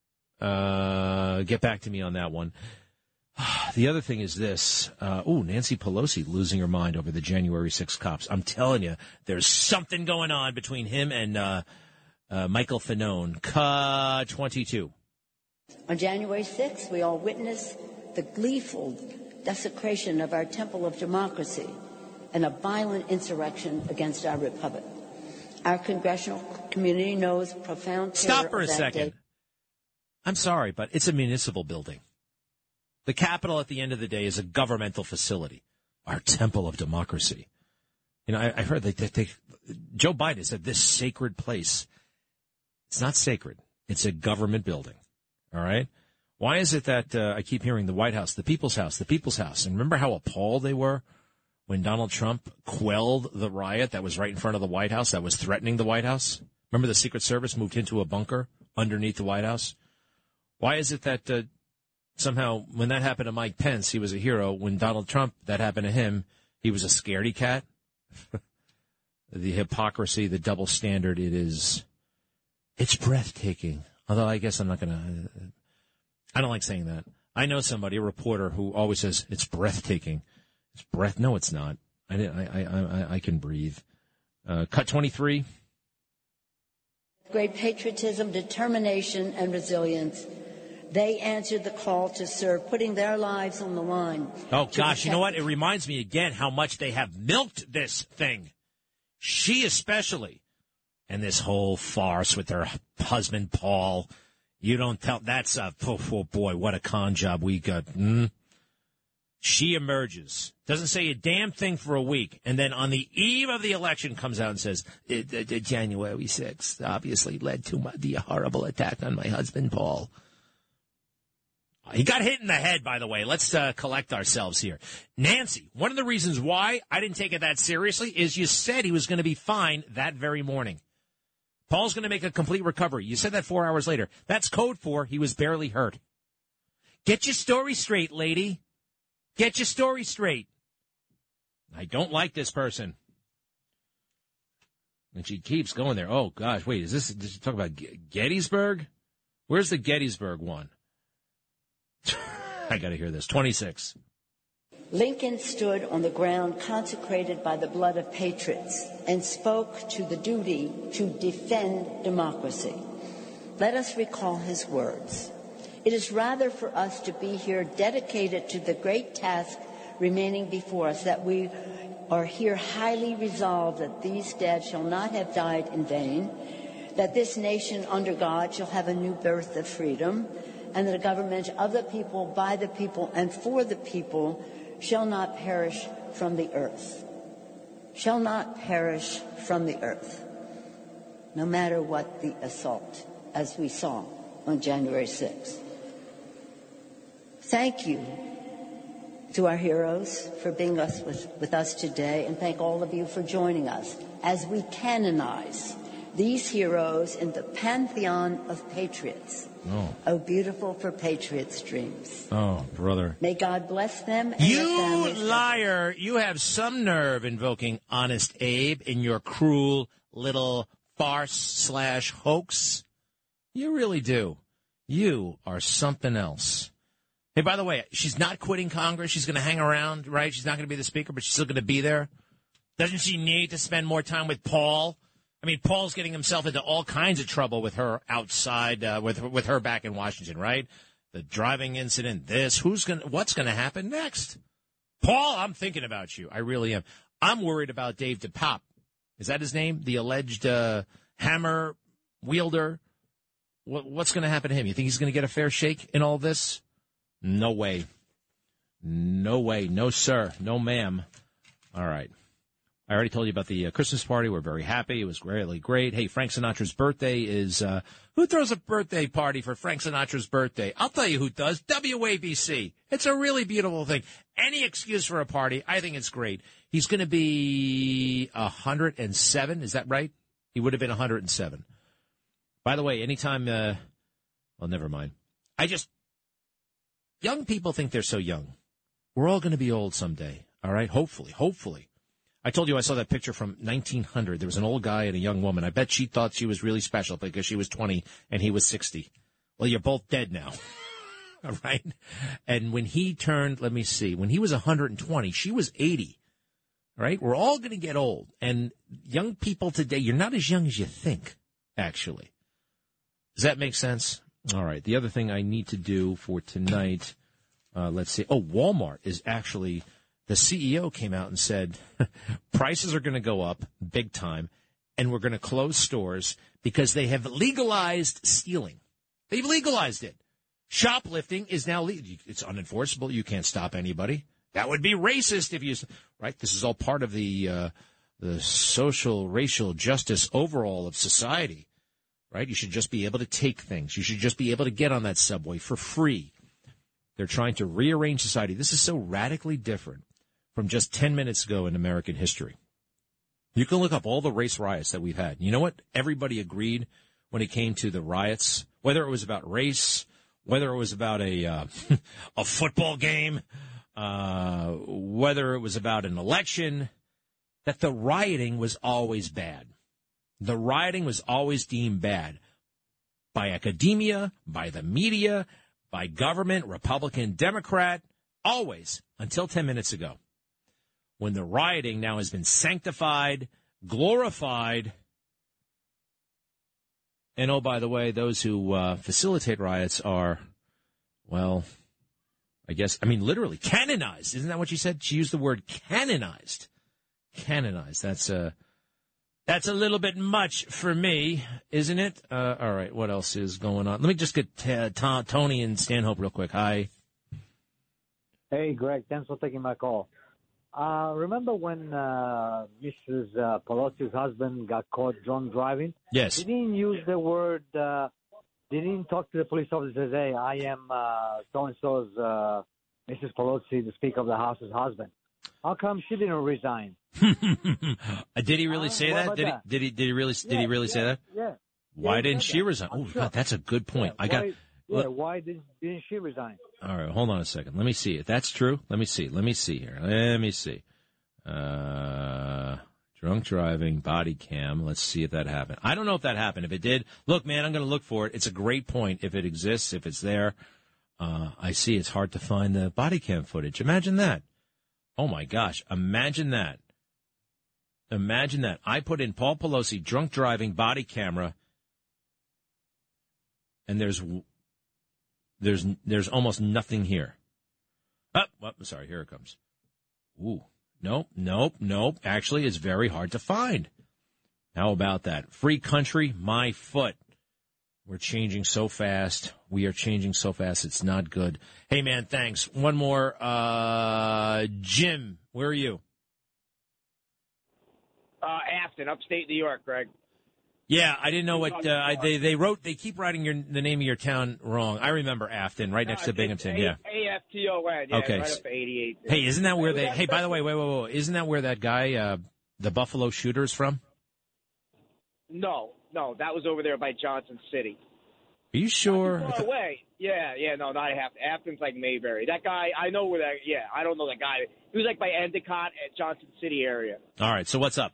Get back to me on that one. The other thing is this. Nancy Pelosi losing her mind over the January 6th cops. I'm telling you, there's something going on between him and Michael Fanone. 22. On January 6th, we all witnessed the gleeful desecration of our temple of democracy and a violent insurrection against our republic. Our congressional community knows profound terror. Stop for a second. I'm sorry, but it's a municipal building. The Capitol, at the end of the day, is a governmental facility. Our temple of democracy. You know, I heard Joe Biden said this sacred place. It's not sacred. It's a government building. All right? Why is it that I keep hearing the White House, the People's House, the People's House? And remember how appalled they were when Donald Trump quelled the riot that was right in front of the White House, that was threatening the White House? Remember the Secret Service moved into a bunker underneath the White House? Why is it that somehow when that happened to Mike Pence, he was a hero? When Donald Trump, that happened to him, he was a scaredy cat? The hypocrisy, the double standard, it's breathtaking. Although I guess I'm not going to, I don't like saying that. I know somebody, a reporter, who always says it's breathtaking. No, it's not. I can breathe. Cut 23. Great patriotism, determination, and resilience. They answered the call to serve, putting their lives on the line. Oh, gosh, you know what? It reminds me again how much they have milked this thing. She especially. And this whole farce with her husband, Paul. You don't tell. That's oh boy, what a con job we got. She emerges, doesn't say a damn thing for a week, and then on the eve of the election comes out and says, January 6th obviously led to the horrible attack on my husband, Paul. He got hit in the head, by the way. Let's collect ourselves here. Nancy, one of the reasons why I didn't take it that seriously is you said he was going to be fine that very morning. Paul's going to make a complete recovery. You said that 4 hours later. That's code for he was barely hurt. Get your story straight, lady. Get your story straight. I don't like this person. And she keeps going there. Oh, gosh, wait, did you talk about Gettysburg? Where's the Gettysburg one? I got to hear this. 26. Lincoln stood on the ground consecrated by the blood of patriots and spoke to the duty to defend democracy. Let us recall his words. It is rather for us to be here dedicated to the great task remaining before us, that we are here highly resolved that these dead shall not have died in vain, that this nation under God shall have a new birth of freedom, and that a government of the people, by the people, and for the people shall not perish from the earth. Shall not perish from the earth, no matter what the assault, as we saw on January 6th. Thank you to our heroes for being with us today, and thank all of you for joining us as we canonize these heroes in the pantheon of patriots. Oh. Oh, beautiful for patriots' dreams. Oh, brother. May God bless them and their You families. liar. You have some nerve invoking Honest Abe in your cruel little farce/hoax. You really do. You are something else. Hey, by the way, she's not quitting Congress. She's going to hang around, right? She's not going to be the speaker, but she's still going to be there. Doesn't she need to spend more time with Paul? I mean, Paul's getting himself into all kinds of trouble with her outside, with her back in Washington, right? The driving incident, this. What's going to happen next? Paul, I'm thinking about you. I really am. I'm worried about Dave DePape. Is that his name? The alleged hammer wielder? What's going to happen to him? You think he's going to get a fair shake in all this? No way. No way. No, sir. No, ma'am. All right. I already told you about the Christmas party. We're very happy. It was really great. Hey, Frank Sinatra's birthday is... who throws a birthday party for Frank Sinatra's birthday? I'll tell you who does. WABC. It's a really beautiful thing. Any excuse for a party, I think it's great. He's going to be 107. Is that right? He would have been 107. By the way, anytime... well, never mind. Young people think they're so young. We're all going to be old someday, all right? Hopefully. I told you I saw that picture from 1900. There was an old guy and a young woman. I bet she thought she was really special because she was 20 and he was 60. Well, you're both dead now, all right? And when he turned, let me see, when he was 120, she was 80, right? We're all going to get old. And young people today, you're not as young as you think, actually. Does that make sense? All right. The other thing I need to do for tonight, let's see. Oh, Walmart is actually, the CEO came out and said, prices are going to go up big time, and we're going to close stores because they have legalized stealing. They've legalized it. Shoplifting is now legal. It's unenforceable. You can't stop anybody. That would be racist if you, right? This is all part of the social, racial justice overall of society. Right? You should just be able to take things. You should just be able to get on that subway for free. They're trying to rearrange society. This is so radically different from just 10 minutes ago in American history. You can look up all the race riots that we've had. You know what? Everybody agreed when it came to the riots, whether it was about race, whether it was about a football game, whether it was about an election, that the rioting was always bad. The rioting was always deemed bad by academia, by the media, by government, Republican, Democrat, always, until 10 minutes ago, when the rioting now has been sanctified, glorified, and oh, by the way, those who facilitate riots are, well, literally canonized. Isn't that what she said? She used the word canonized. Canonized. That's a little bit much for me, isn't it? All right, what else is going on? Let me just get Tony and Stanhope real quick. Hi. Hey, Greg. Thanks for taking my call. Remember when Mrs. Pelosi's husband got caught drunk driving? Yes. He didn't use the word, they didn't talk to the police officer, say, hey, I am so-and-so's Mrs. Pelosi, the Speaker of the House's husband. How come she didn't resign? Did he really say that? Did he really say that? Yeah. Why didn't she resign? Oh, God, that's a good point. Why didn't she resign? All right, hold on a second. Let me see if that's true. Let me see here. Let me see. Drunk driving, body cam. Let's see if that happened. I don't know if that happened. If it did, look, man, I'm going to look for it. It's a great point. If it exists, if it's there, I see it's hard to find the body cam footage. Imagine that. Oh, my gosh. Imagine that. Imagine that. I put in Paul Pelosi, drunk driving, body camera, and there's almost nothing here. Sorry, here it comes. Ooh, nope. Actually, it's very hard to find. How about that? Free country, my foot. We're changing so fast. We are changing so fast. It's not good. Hey, man, thanks. One more. Jim, where are you? Afton, upstate New York, Greg. Yeah, I didn't know what they wrote. They keep writing the name of your town wrong. I remember Afton, right next to Binghamton. Yeah. AFTON. Yeah, okay. Right up to 88. Hey, isn't that where they? Hey, by the way, wait. Isn't that where that guy, the Buffalo shooter, is from? No, that was over there by Johnson City. Are you sure? Far away. Yeah, no, not Afton. Afton's like Mayberry. That guy, I know where that. Yeah, I don't know that guy. He was like by Endicott at Johnson City area. All right, so what's up?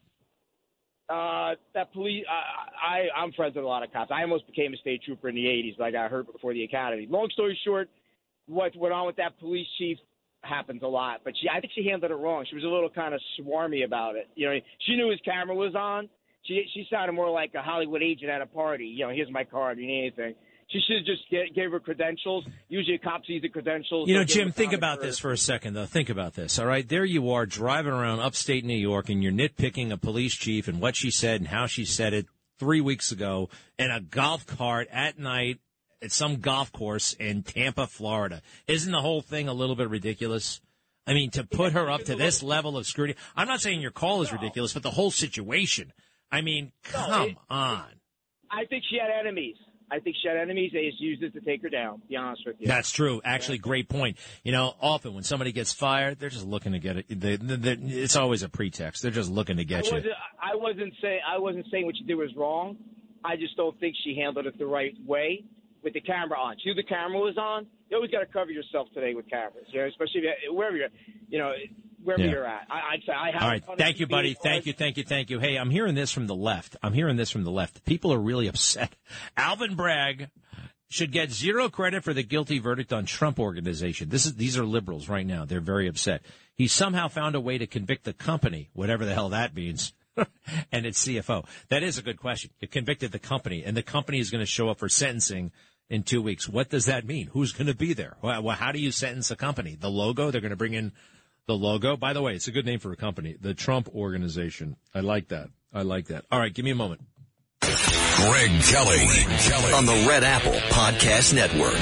That police. I'm friends with a lot of cops. I almost became a state trooper in the '80s, but I got hurt before the academy. Long story short, what went on with that police chief happens a lot. But I think she handled it wrong. She was a little kind of swarmy about it. You know, she knew his camera was on. She sounded more like a Hollywood agent at a party. You know, here's my card. You need anything? She should have just gave her credentials. Usually a cop sees the credentials. You know, Jim, think about this for a second, though. Think about this, all right? There you are driving around upstate New York, and you're nitpicking a police chief and what she said and how she said it 3 weeks ago in a golf cart at night at some golf course in Tampa, Florida. Isn't the whole thing a little bit ridiculous? I mean, to put her up to this level of scrutiny. I'm not saying your call is ridiculous, but the whole situation. I mean, come on. I think she had enemies. They just used it to take her down, to be honest with you. That's true. Actually, great point. You know, often when somebody gets fired, they're just looking to get it. It's always a pretext. They're just looking to get you. I wasn't saying what she did was wrong. I just don't think she handled it the right way with the camera on. She knew the camera was on. You always got to cover yourself today with cameras, you know, especially wherever you're, you know, wherever you're at. I'd say I have. All right. Thank you, buddy. Thank you. Hey, I'm hearing this from the left. People are really upset. Alvin Bragg should get zero credit for the guilty verdict on Trump Organization. These are liberals right now. They're very upset. He somehow found a way to convict the company, whatever the hell that means, and its CFO. That is a good question. You convicted the company, and the company is going to show up for sentencing in 2 weeks. What does that mean? Who's going to be there? Well, how do you sentence a company? The logo? They're going to bring in the logo. By the way, it's a good name for a company. The Trump Organization. I like that. All right, give me a moment. Greg Kelly on the Red Apple Podcast Network.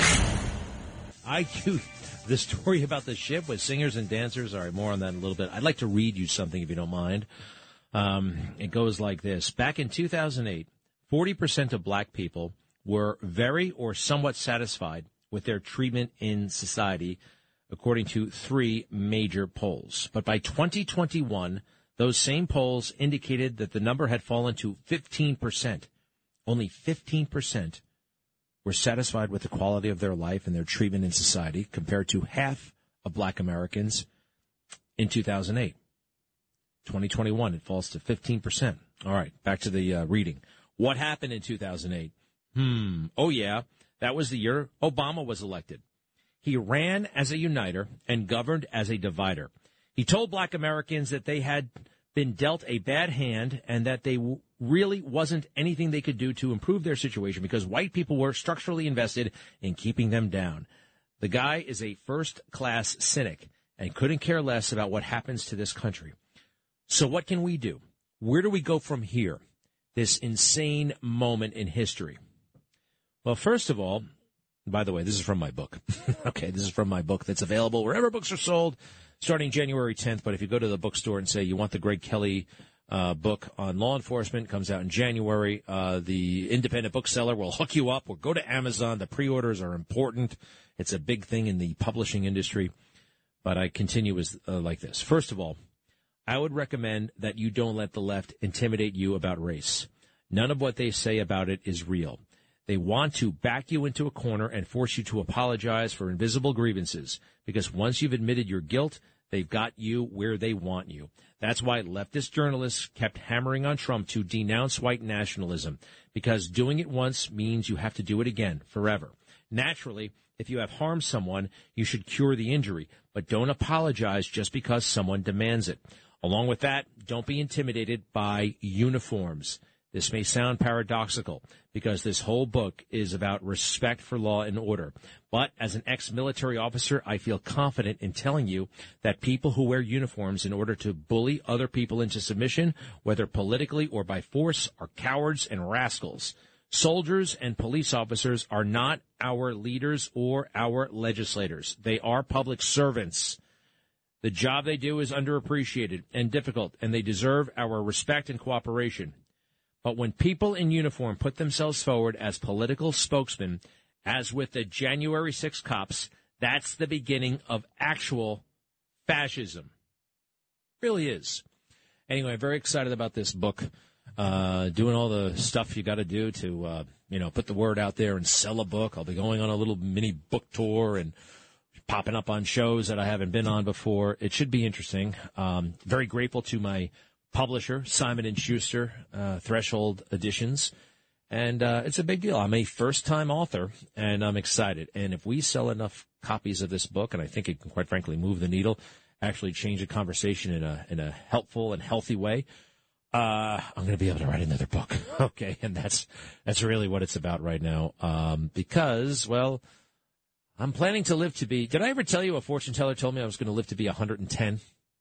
The story about the ship with singers and dancers. All right, more on that in a little bit. I'd like to read you something if you don't mind. It goes like this. Back in 2008, 40% of black people were very or somewhat satisfied with their treatment in society, according to 3 major polls. But by 2021, those same polls indicated that the number had fallen to 15%. Only 15% were satisfied with the quality of their life and their treatment in society, compared to half of black Americans in 2008. 2021, it falls to 15%. All right, back to the reading. What happened in 2008? Oh, yeah, that was the year Obama was elected. He ran as a uniter and governed as a divider. He told black Americans that they had been dealt a bad hand and that they really wasn't anything they could do to improve their situation because white people were structurally invested in keeping them down. The guy is a first-class cynic and couldn't care less about what happens to this country. So what can we do? Where do we go from here? This insane moment in history. Well, first of all, by the way, this is from my book. Okay, this is from my book that's available wherever books are sold starting January 10th. But if you go to the bookstore and say you want the Greg Kelly book on law enforcement, comes out in January, the independent bookseller will hook you up or go to Amazon. The pre-orders are important. It's a big thing in the publishing industry. But I continue like this. First of all, I would recommend that you don't let the left intimidate you about race. None of what they say about it is real. They want to back you into a corner and force you to apologize for invisible grievances, because once you've admitted your guilt, they've got you where they want you. That's why leftist journalists kept hammering on Trump to denounce white nationalism, because doing it once means you have to do it again forever. Naturally, if you have harmed someone, you should cure the injury, but don't apologize just because someone demands it. Along with that, don't be intimidated by uniforms. This may sound paradoxical because this whole book is about respect for law and order. But as an ex-military officer, I feel confident in telling you that people who wear uniforms in order to bully other people into submission, whether politically or by force, are cowards and rascals. Soldiers and police officers are not our leaders or our legislators. They are public servants. The job they do is underappreciated and difficult, and they deserve our respect and cooperation. But when people in uniform put themselves forward as political spokesmen, as with the January 6 cops, that's the beginning of actual fascism. Really is. Anyway, I'm very excited about this book. doing all the stuff you got to do to, put the word out there and sell a book. I'll be going on a little mini book tour and popping up on shows that I haven't been on before. It should be interesting. Very grateful to my publisher, Simon & Schuster, Threshold Editions. And it's a big deal. I'm a first-time author, and I'm excited. And if we sell enough copies of this book, and I think it can, quite frankly, move the needle, actually change the conversation in a helpful and healthy way, I'm going to be able to write another book. Okay, and that's really what it's about right now. Because, well, I'm planning to live to be. Did I ever tell you a fortune teller told me I was going to live to be 110?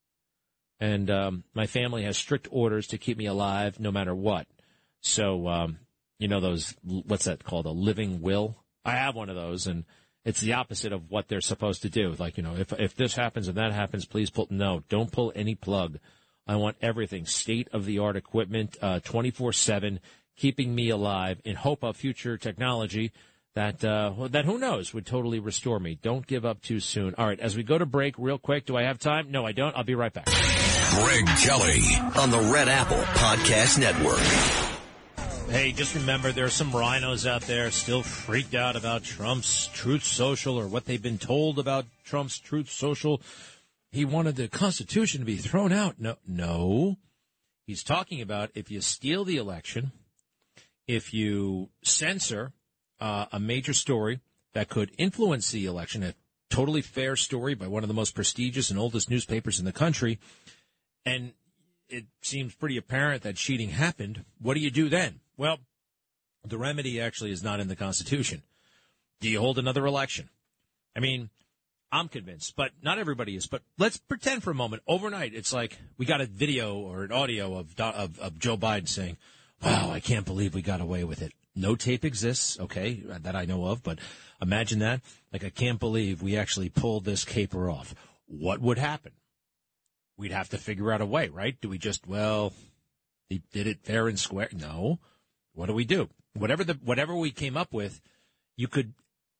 And my family has strict orders to keep me alive no matter what. So, those, what's that called, a living will? I have one of those, and it's the opposite of what they're supposed to do. Like, if this happens and that happens, please don't pull any plug. I want everything, state-of-the-art equipment, 24/7, keeping me alive in hope of future technology that who knows, would totally restore me. Don't give up too soon. All right, as we go to break, real quick, do I have time? No, I don't. I'll be right back. Greg Kelly on the Red Apple Podcast Network. Hey, just remember, there are some rhinos out there still freaked out about Trump's Truth Social, or what they've been told about Trump's Truth Social. He wanted the Constitution to be thrown out. No. He's talking about if you steal the election, if you censor a major story that could influence the election, a totally fair story by one of the most prestigious and oldest newspapers in the country, and it seems pretty apparent that cheating happened, what do you do then? Well, the remedy actually is not in the Constitution. Do you hold another election? I mean, I'm convinced, but not everybody is. But let's pretend for a moment. Overnight, it's like we got a video or an audio of Joe Biden saying, wow, I can't believe we got away with it. No tape exists, okay, that I know of, but imagine that. Like, I can't believe we actually pulled this caper off. What would happen? We'd have to figure out a way, right? Do we just, he did it fair and square? No. What do we do? Whatever we came up with, you could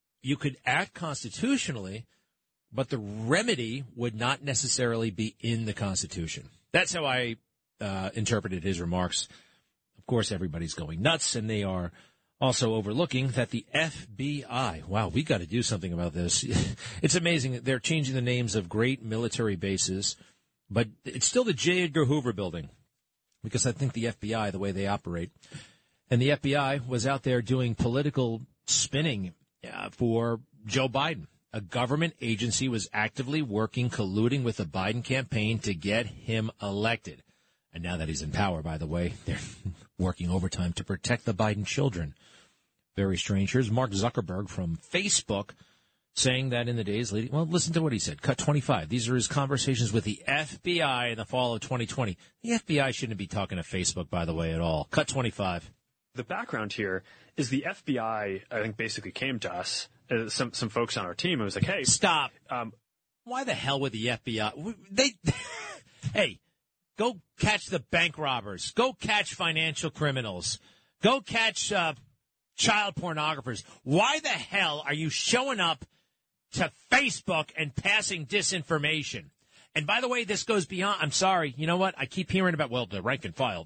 act constitutionally, but the remedy would not necessarily be in the Constitution. That's how I interpreted his remarks. Of course, everybody's going nuts, and they are also overlooking that the FBI, wow, we got to do something about this. It's amazing that they're changing the names of great military bases, but it's still the J. Edgar Hoover building, because I think the FBI, the way they operate, and the FBI was out there doing political spinning for Joe Biden. A government agency was actively working, colluding with the Biden campaign to get him elected. And now that he's in power, by the way, they're working overtime to protect the Biden children. Very strange. Here's Mark Zuckerberg from Facebook saying that in the days leading. Well, listen to what he said. Cut 25. These are his conversations with the FBI in the fall of 2020. The FBI shouldn't be talking to Facebook, by the way, at all. Cut 25. The background here is the FBI, I think, basically came to us, some folks on our team, and was like, hey. Stop. Why the hell would the FBI? Hey, go catch the bank robbers. Go catch financial criminals. Go catch child pornographers. Why the hell are you showing up to Facebook and passing disinformation? And by the way, this goes beyond, I'm sorry, you know what? I keep hearing about, the rank and file.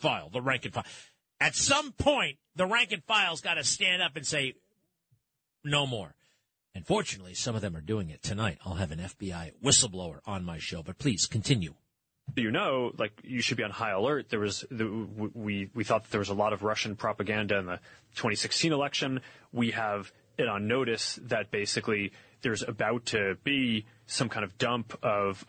At some point, the rank and file's got to stand up and say, no more. And fortunately, some of them are doing it tonight. I'll have an FBI whistleblower on my show, but please continue. You should be on high alert. There was we thought that there was a lot of Russian propaganda in the 2016 election. We have it on notice that basically there's about to be some kind of dump of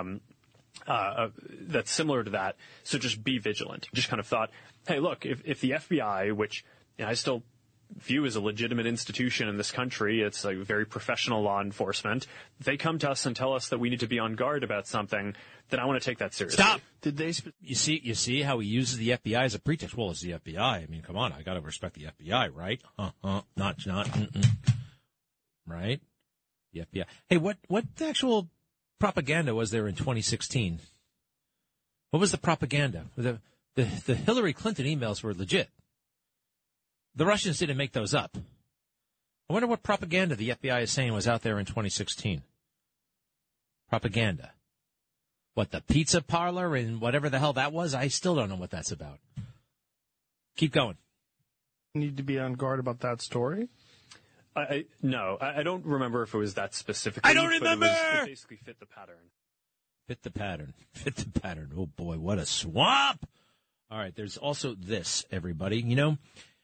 that's similar to that. So just be vigilant. Just kind of thought, hey, look, if the FBI, which I still view as a legitimate institution in this country, it's like very professional law enforcement, they come to us and tell us that we need to be on guard about something, then I want to take that seriously. Stop. You see how he uses the FBI as a pretext? Well, it's the FBI. I mean, come on, I got to respect the FBI, right? Not. Right? The FBI. Hey, what actual propaganda was there in 2016? What was the propaganda? The Hillary Clinton emails were legit. The Russians didn't make those up. I wonder what propaganda the FBI is saying was out there in 2016. Propaganda. What, the pizza parlor and whatever the hell that was? I still don't know what that's about. Keep going. Need to be on guard about that story? No, I don't remember if it was that specifically. I don't remember! It basically fit the pattern. Fit the pattern. Fit the pattern. Oh, boy, what a swamp. All right, there's also this, everybody. You know,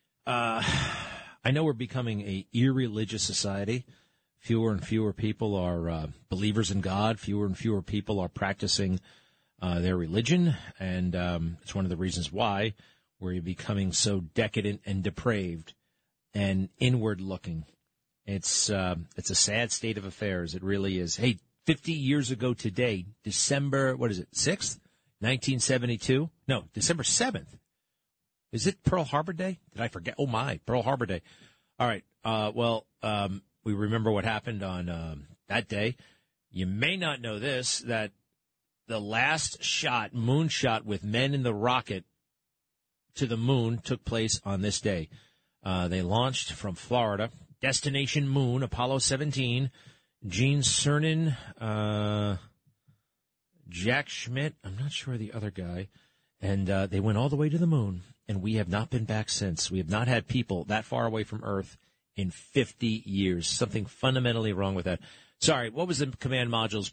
I know we're becoming a irreligious society. Fewer and fewer people are believers in God. Fewer and fewer people are practicing their religion. And it's one of the reasons why we're becoming so decadent and depraved and inward-looking. It's a sad state of affairs. It really is. Hey, 50 years ago today, December, 6th, 1972? No, December 7th. Is it Pearl Harbor Day? Did I forget? Oh, my, Pearl Harbor Day. All right. We remember what happened on that day. You may not know this, that the last shot, moon shot with men in the rocket to the moon took place on this day. They launched from Florida. Destination Moon, Apollo 17, Gene Cernan, Jack Schmitt, I'm not sure the other guy, and they went all the way to the moon, and we have not been back since. We have not had people that far away from Earth in 50 years. Something fundamentally wrong with that. Sorry, what was the command module's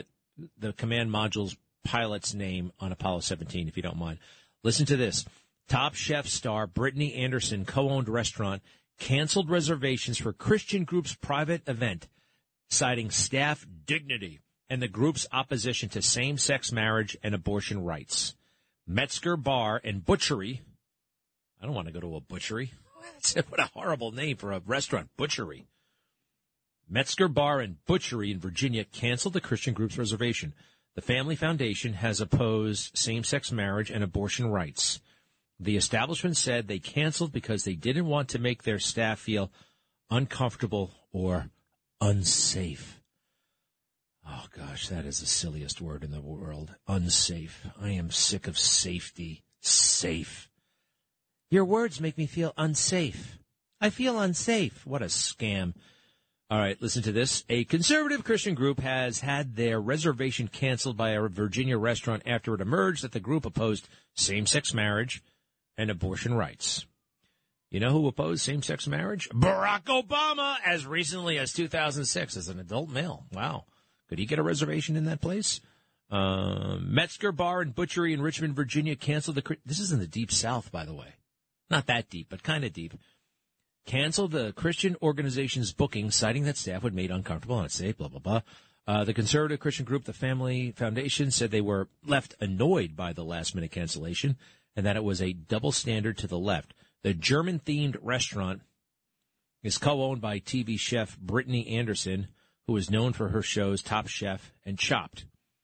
pilot's name on Apollo 17, if you don't mind? Listen to this. Top Chef star Brittany Anderson co-owned restaurant canceled reservations for Christian group's private event, citing staff dignity and the group's opposition to same-sex marriage and abortion rights. Metzger Bar and Butchery. I don't want to go to a butchery. What a horrible name for a restaurant, Butchery. Metzger Bar and Butchery in Virginia canceled the Christian group's reservation. The Family Foundation has opposed same-sex marriage and abortion rights. The establishment said they canceled because they didn't want to make their staff feel uncomfortable or unsafe. Oh, gosh, that is the silliest word in the world. Unsafe. I am sick of safety. Safe. Your words make me feel unsafe. I feel unsafe. What a scam. All right, listen to this. A conservative Christian group has had their reservation canceled by a Virginia restaurant after it emerged that the group opposed same-sex marriage and abortion rights. You know who opposed same-sex marriage? Barack Obama, as recently as 2006, as an adult male. Wow. Could he get a reservation in that place? Metzger Bar and Butchery in Richmond, Virginia, canceled the... This is in the deep south, by the way. Not that deep, but kind of deep. Canceled the Christian organization's booking, citing that staff would be made uncomfortable and unsafe, blah, blah, blah. The conservative Christian group, the Family Foundation, said they were left annoyed by the last-minute cancellation and that it was a double standard to the left. The German-themed restaurant is co-owned by TV chef Brittany Anderson, who is known for her shows Top Chef and Chopped.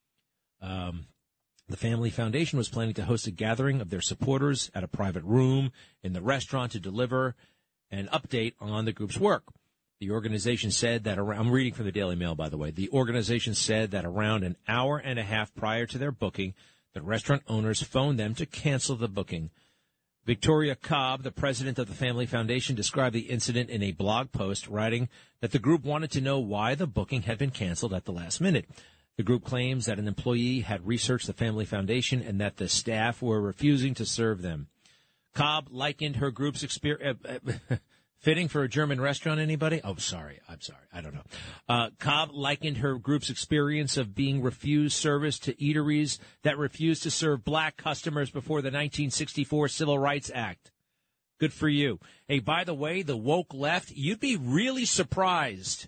The Family Foundation was planning to host a gathering of their supporters at a private room in the restaurant to deliver an update on the group's work. The organization said that I'm reading from the Daily Mail, by the way. The organization said that around an hour and a half prior to their booking, the restaurant owners phoned them to cancel the booking. Victoria Cobb, the president of the Family Foundation, described the incident in a blog post, writing that the group wanted to know why the booking had been canceled at the last minute. The group claims that an employee had researched the Family Foundation and that the staff were refusing to serve them. Cobb likened her group's experience... Fitting for a German restaurant, anybody? Oh, sorry. I'm sorry. I don't know. Cobb likened her group's experience of being refused service to eateries that refused to serve black customers before the 1964 Civil Rights Act. Good for you. Hey, by the way, the woke left, you'd be really surprised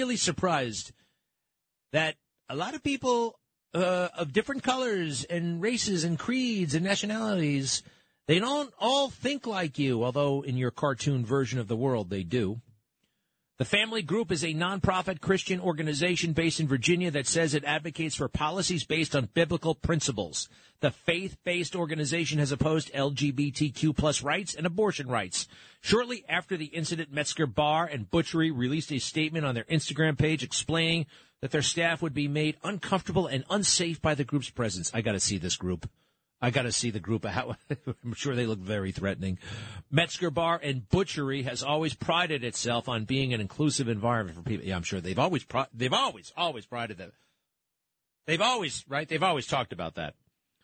that a lot of people of different colors and races and creeds and nationalities, they don't all think like you, although in your cartoon version of the world they do. The Family Group is a nonprofit Christian organization based in Virginia that says it advocates for policies based on biblical principles. The faith-based organization has opposed LGBTQ plus rights and abortion rights. Shortly after the incident, Metzger Bar and Butchery released a statement on their Instagram page explaining that their staff would be made uncomfortable and unsafe by the group's presence. I got to see this group. I got to see the group. I'm sure they look very threatening. Metzger Bar and Butchery has always prided itself on being an inclusive environment for people. Yeah, I'm sure they've always prided them. They've always talked about that.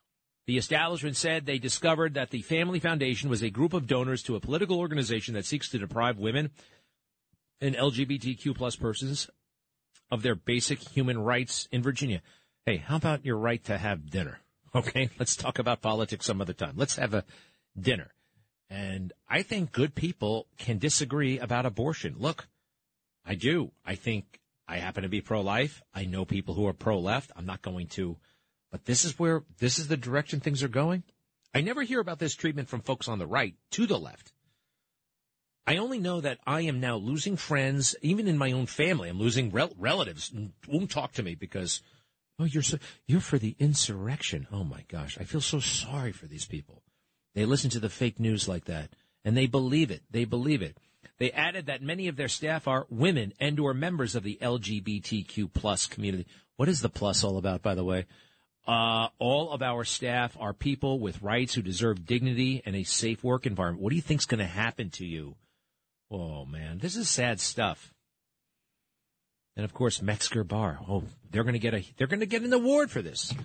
The establishment said they discovered that the Family Foundation was a group of donors to a political organization that seeks to deprive women and LGBTQ plus persons of their basic human rights in Virginia. Hey, how about your right to have dinner? Okay, let's talk about politics some other time. Let's have a dinner. And I think good people can disagree about abortion. Look, I do. I think I happen to be pro-life. I know people who are pro-left. I'm not going to. But this is the direction things are going. I never hear about this treatment from folks on the right to the left. I only know that I am now losing friends, even in my own family. I'm losing relatives who won't talk to me because, oh, you're for the insurrection. Oh, my gosh. I feel so sorry for these people. They listen to the fake news like that, and they believe it. They believe it. They added that many of their staff are women and or members of the LGBTQ plus community. What is the plus all about, by the way? All of our staff are people with rights who deserve dignity and a safe work environment. What do you think's going to happen to you? Oh, man, this is sad stuff. And, of course, Metzger Bar. Oh, they're going to get an award for this.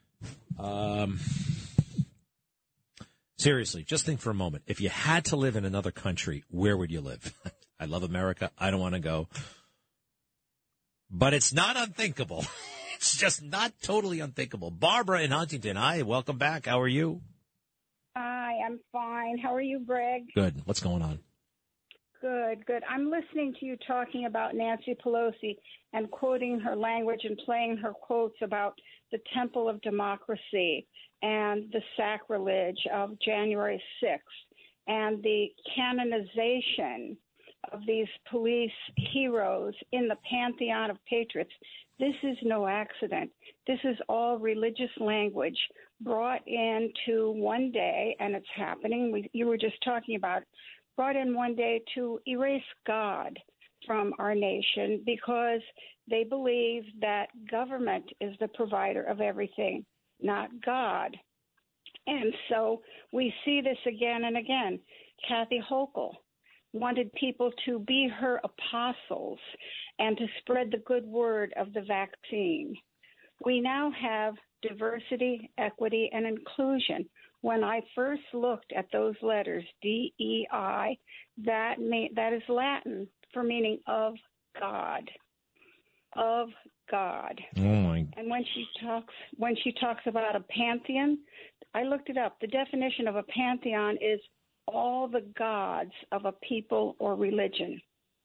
Seriously, just think for a moment. If you had to live in another country, where would you live? I love America. I don't want to go. But it's not unthinkable. It's just not totally unthinkable. Barbara in Huntington. Hi, welcome back. How are you? Hi, I'm fine. How are you, Greg? Good. What's going on? Good. I'm listening to you talking about Nancy Pelosi and quoting her language and playing her quotes about the temple of democracy and the sacrilege of January 6th and the canonization of these police heroes in the pantheon of patriots. This is no accident. This is all religious language brought into one day, and it's happening. You were just talking about it, brought in one day to erase God from our nation because they believe that government is the provider of everything, not God. And so we see this again and again. Kathy Hochul wanted people to be her apostles and to spread the good word of the vaccine. We now have diversity, equity, and inclusion. When I first looked at those letters, DEI, that is Latin for meaning of God. Of God. Oh my. And when she talks about a pantheon, I looked it up. The definition of a pantheon is all the gods of a people or religion.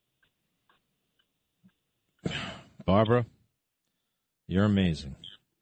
Barbara, you're amazing.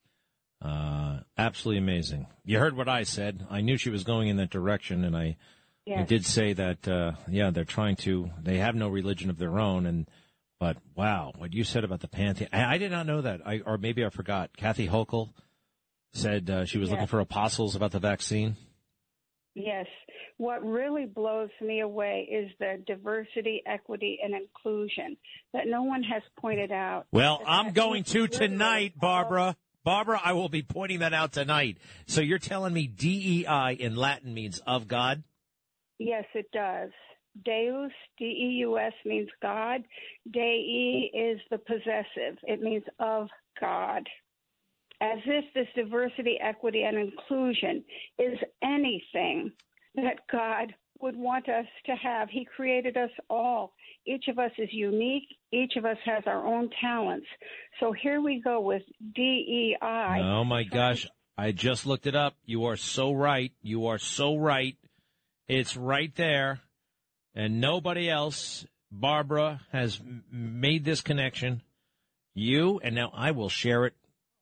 Absolutely amazing. You heard what I said. I knew she was going in that direction, and I did say that, they're trying to, they have no religion of their own, but wow, what you said about the pantheon, I did not know that, or maybe I forgot. Kathy Hochul said she was looking for apostles about the vaccine. Yes. What really blows me away is the diversity, equity, and inclusion that no one has pointed out. Well, I'm going to tonight, Barbara. Barbara, I will be pointing that out tonight. So you're telling me DEI in Latin means of God? Yes, it does. Deus, D-E-U-S, means God. Dei is the possessive. It means of God. As if this diversity, equity, and inclusion is anything that God would want us to have. He created us all. Each of us is unique. Each of us has our own talents. So here we go with DEI. Oh, my gosh. I just looked it up. You are so right. You are so right. It's right there. And nobody else, Barbara, has made this connection. You, and now I will share it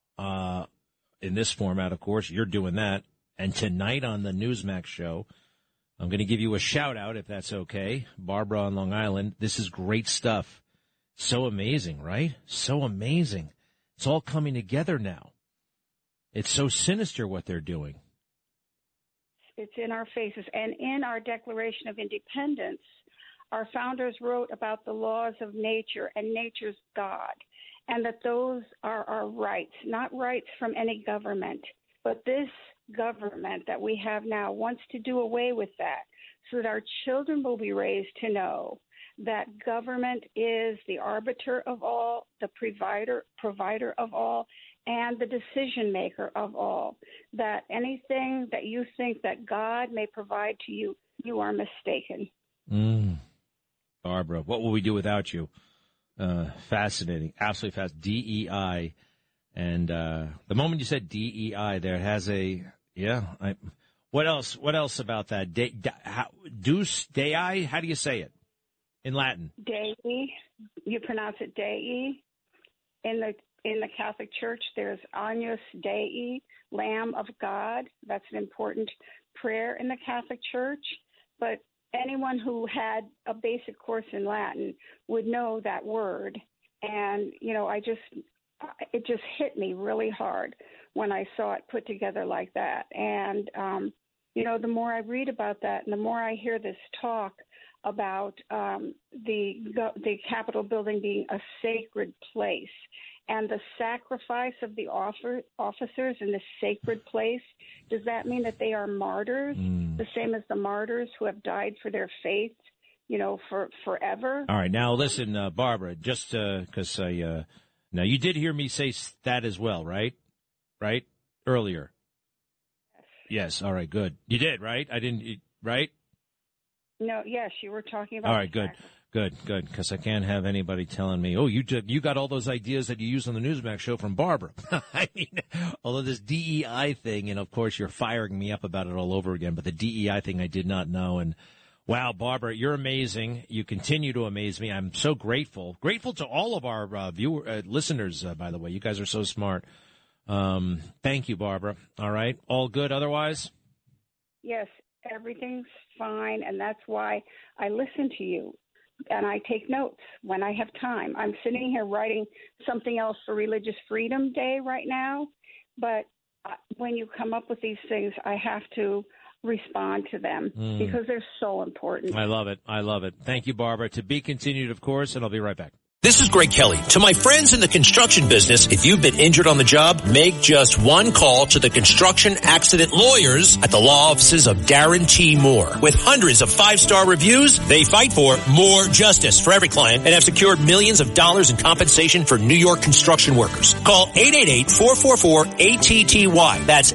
in this format, of course. You're doing that. And tonight on the Newsmax show, I'm going to give you a shout-out, if that's okay. Barbara on Long Island, this is great stuff. So amazing, right? So amazing. It's all coming together now. It's so sinister what they're doing. It's in our faces. And in our Declaration of Independence, our founders wrote about the laws of nature and nature's God, and that those are our rights, not rights from any government. But this government that we have now wants to do away with that so that our children will be raised to know that government is the arbiter of all, the provider of all, and the decision maker of all. That anything that you think that God may provide to you, you are mistaken. Barbara, what will we do without you? Fascinating. Absolutely fascinating. DEI. And the moment you said DEI, there has what else? What else about that? Deus Dei? How do you say it in Latin? Dei. You pronounce it Dei. In the Catholic Church, there's Agnus Dei, Lamb of God. That's an important prayer in the Catholic Church. But anyone who had a basic course in Latin would know that word. And, it just hit me really hard when I saw it put together like that. And, the more I read about that and the more I hear this talk about the Capitol building being a sacred place and the sacrifice of the officers in this sacred place, does that mean that they are martyrs, the same as the martyrs who have died for their faith, for forever? All right. Now, listen, Barbara, just because now you did hear me say that as well, right? Right? Earlier. Yes. All right. Good. You did, right? I didn't, right? No. Yes, you were talking about. All right. Good. Good. Because I can't have anybody telling me, oh, you got all those ideas that you used on the Newsmax show from Barbara. I mean, although this DEI thing, and of course you're firing me up about it all over again, but the DEI thing I did not know. And wow, Barbara, you're amazing. You continue to amaze me. I'm so grateful. Grateful to all of our listeners, by the way. You guys are so smart. Thank you, Barbara. All right. All good otherwise? Yes, everything's fine, and that's why I listen to you, and I take notes when I have time. I'm sitting here writing something else for Religious Freedom Day right now, but when you come up with these things, I have to respond to them because they're so important. I love it. Thank you, Barbara. To be continued, of course, and I'll be right back. This is Greg Kelly. To my friends in the construction business, if you've been injured on the job, make just one call to the construction accident lawyers at the law offices of Darren T. Moore. With hundreds of 5-star reviews, they fight for more justice for every client and have secured millions of dollars in compensation for New York construction workers. Call 888-444-ATTY. That's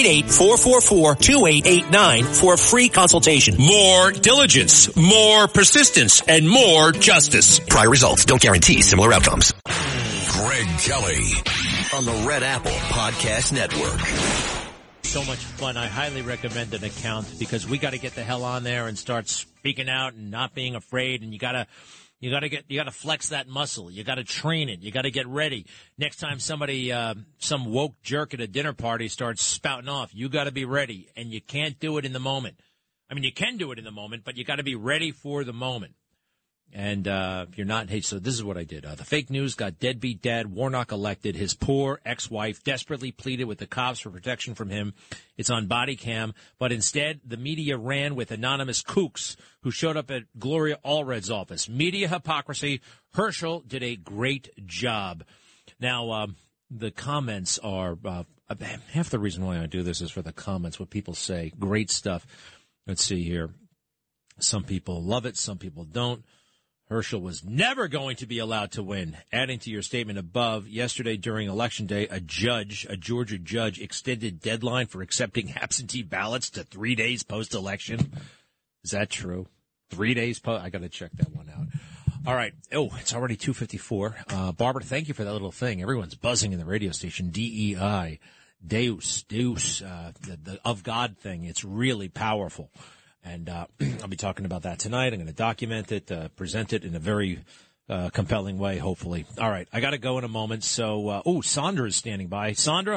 888-444-2889 for a free consultation. More diligence, more persistence, and more justice. Prior results don't guarantee similar outcomes. Greg Kelly on the Red Apple Podcast Network. So much fun. I highly recommend an account because we got to get the hell on there and start speaking out and not being afraid. And you got to flex that muscle. You got to train it. You got to get ready. Next time somebody, some woke jerk at a dinner party starts spouting off, you got to be ready. And you can't do it in the moment. I mean, you can do it in the moment, but you got to be ready for the moment. And if you're not, hey, so this is what I did. The fake news got deadbeat dad Warnock elected. His poor ex-wife desperately pleaded with the cops for protection from him. It's on body cam. But instead, the media ran with anonymous kooks who showed up at Gloria Allred's office. Media hypocrisy. Herschel did a great job. Now, the comments are half the reason why I do this is for the comments, what people say. Great stuff. Let's see here. Some people love it. Some people don't. Herschel was never going to be allowed to win. Adding to your statement above, yesterday during Election Day, a Georgia judge, extended deadline for accepting absentee ballots to 3 days post-election. Is that true? 3 days post? I got to check that one out. All right. Oh, it's already 2:54. Barbara, thank you for that little thing. Everyone's buzzing in the radio station. DEI, Deus, the of God thing. It's really powerful. And I'll be talking about that tonight. I'm going to document it, present it in a very compelling way, hopefully. All right, I got to go in a moment. So, Sandra is standing by. Sandra?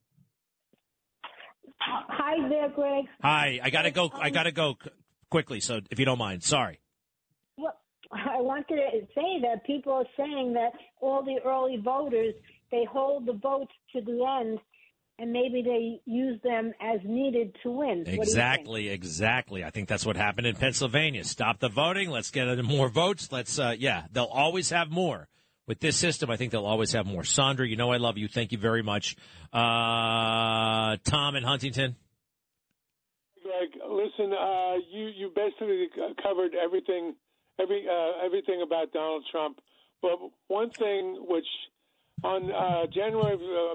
Hi there, Greg. Hi. I got to go quickly, so if you don't mind. Sorry. Well, I wanted to say that people are saying that all the early voters, they hold the votes to the end, and maybe they use them as needed to win. Exactly. I think that's what happened in Pennsylvania. Stop the voting. Let's get more votes. They'll always have more. With this system, I think they'll always have more. Sandra, you know I love you. Thank you very much. Tom in Huntington. Greg, listen, you basically covered everything about Donald Trump. But one thing which on January of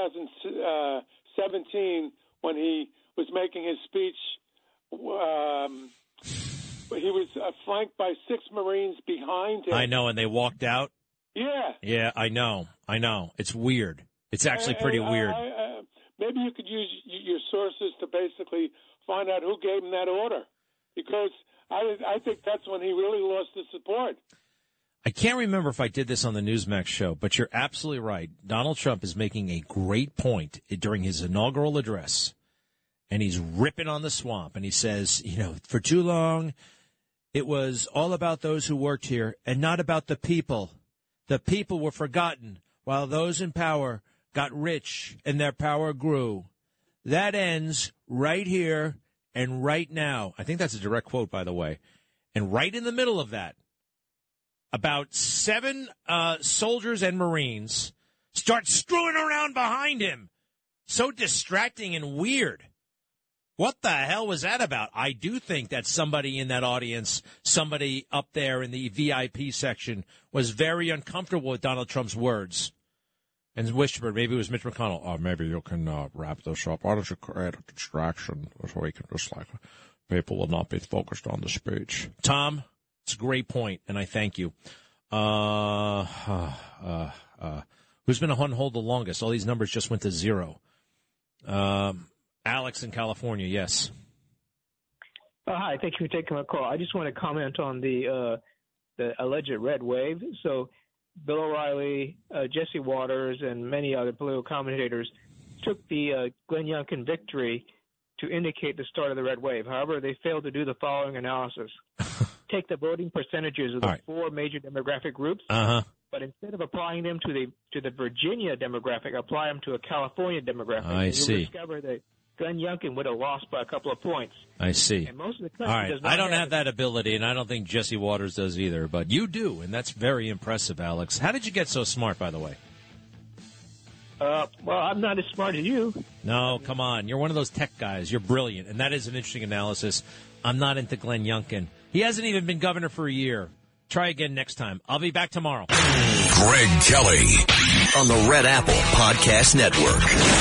2017, when he was making his speech, he was flanked by 6 Marines behind him. I know, and they walked out. Yeah. Yeah, I know. It's weird. It's actually pretty weird. Maybe you could use your sources to basically find out who gave him that order, because I think that's when he really lost his support. I can't remember if I did this on the Newsmax show, but you're absolutely right. Donald Trump is making a great point during his inaugural address, and he's ripping on the swamp, and he says, for too long, it was all about those who worked here and not about the people. The people were forgotten while those in power got rich and their power grew. That ends right here and right now. I think that's a direct quote, by the way. And right in the middle of that, about 7 soldiers and Marines start screwing around behind him. So distracting and weird. What the hell was that about? I do think that somebody in that audience, somebody up there in the VIP section, was very uncomfortable with Donald Trump's words. And whispered, maybe it was Mitch McConnell, oh, maybe you can wrap this up. Why don't you create a distraction so we can just, people will not be focused on the speech. Tom, it's a great point, and I thank you. Who's been on hold the longest? All these numbers just went to 0. Alex in California, yes. Hi, thank you for taking my call. I just want to comment on the alleged red wave. So Bill O'Reilly, Jesse Waters, and many other political commentators took the Glenn Youngkin victory to indicate the start of the red wave. However, they failed to do the following analysis. Take the voting percentages of the 4 major demographic groups, but instead of applying them to the Virginia demographic, apply them to a California demographic. I see. You'll discover that Glenn Youngkin would have lost by a couple of points. I see. And most of the country All right. does not I don't have that ability, and I don't think Jesse Waters does either, but you do, and that's very impressive, Alex. How did you get so smart, by the way? Well, I'm not as smart as you. No, come on. You're one of those tech guys. You're brilliant, and that is an interesting analysis. I'm not into Glenn Youngkin. He hasn't even been governor for a year. Try again next time. I'll be back tomorrow. Greg Kelly on the Red Apple Podcast Network.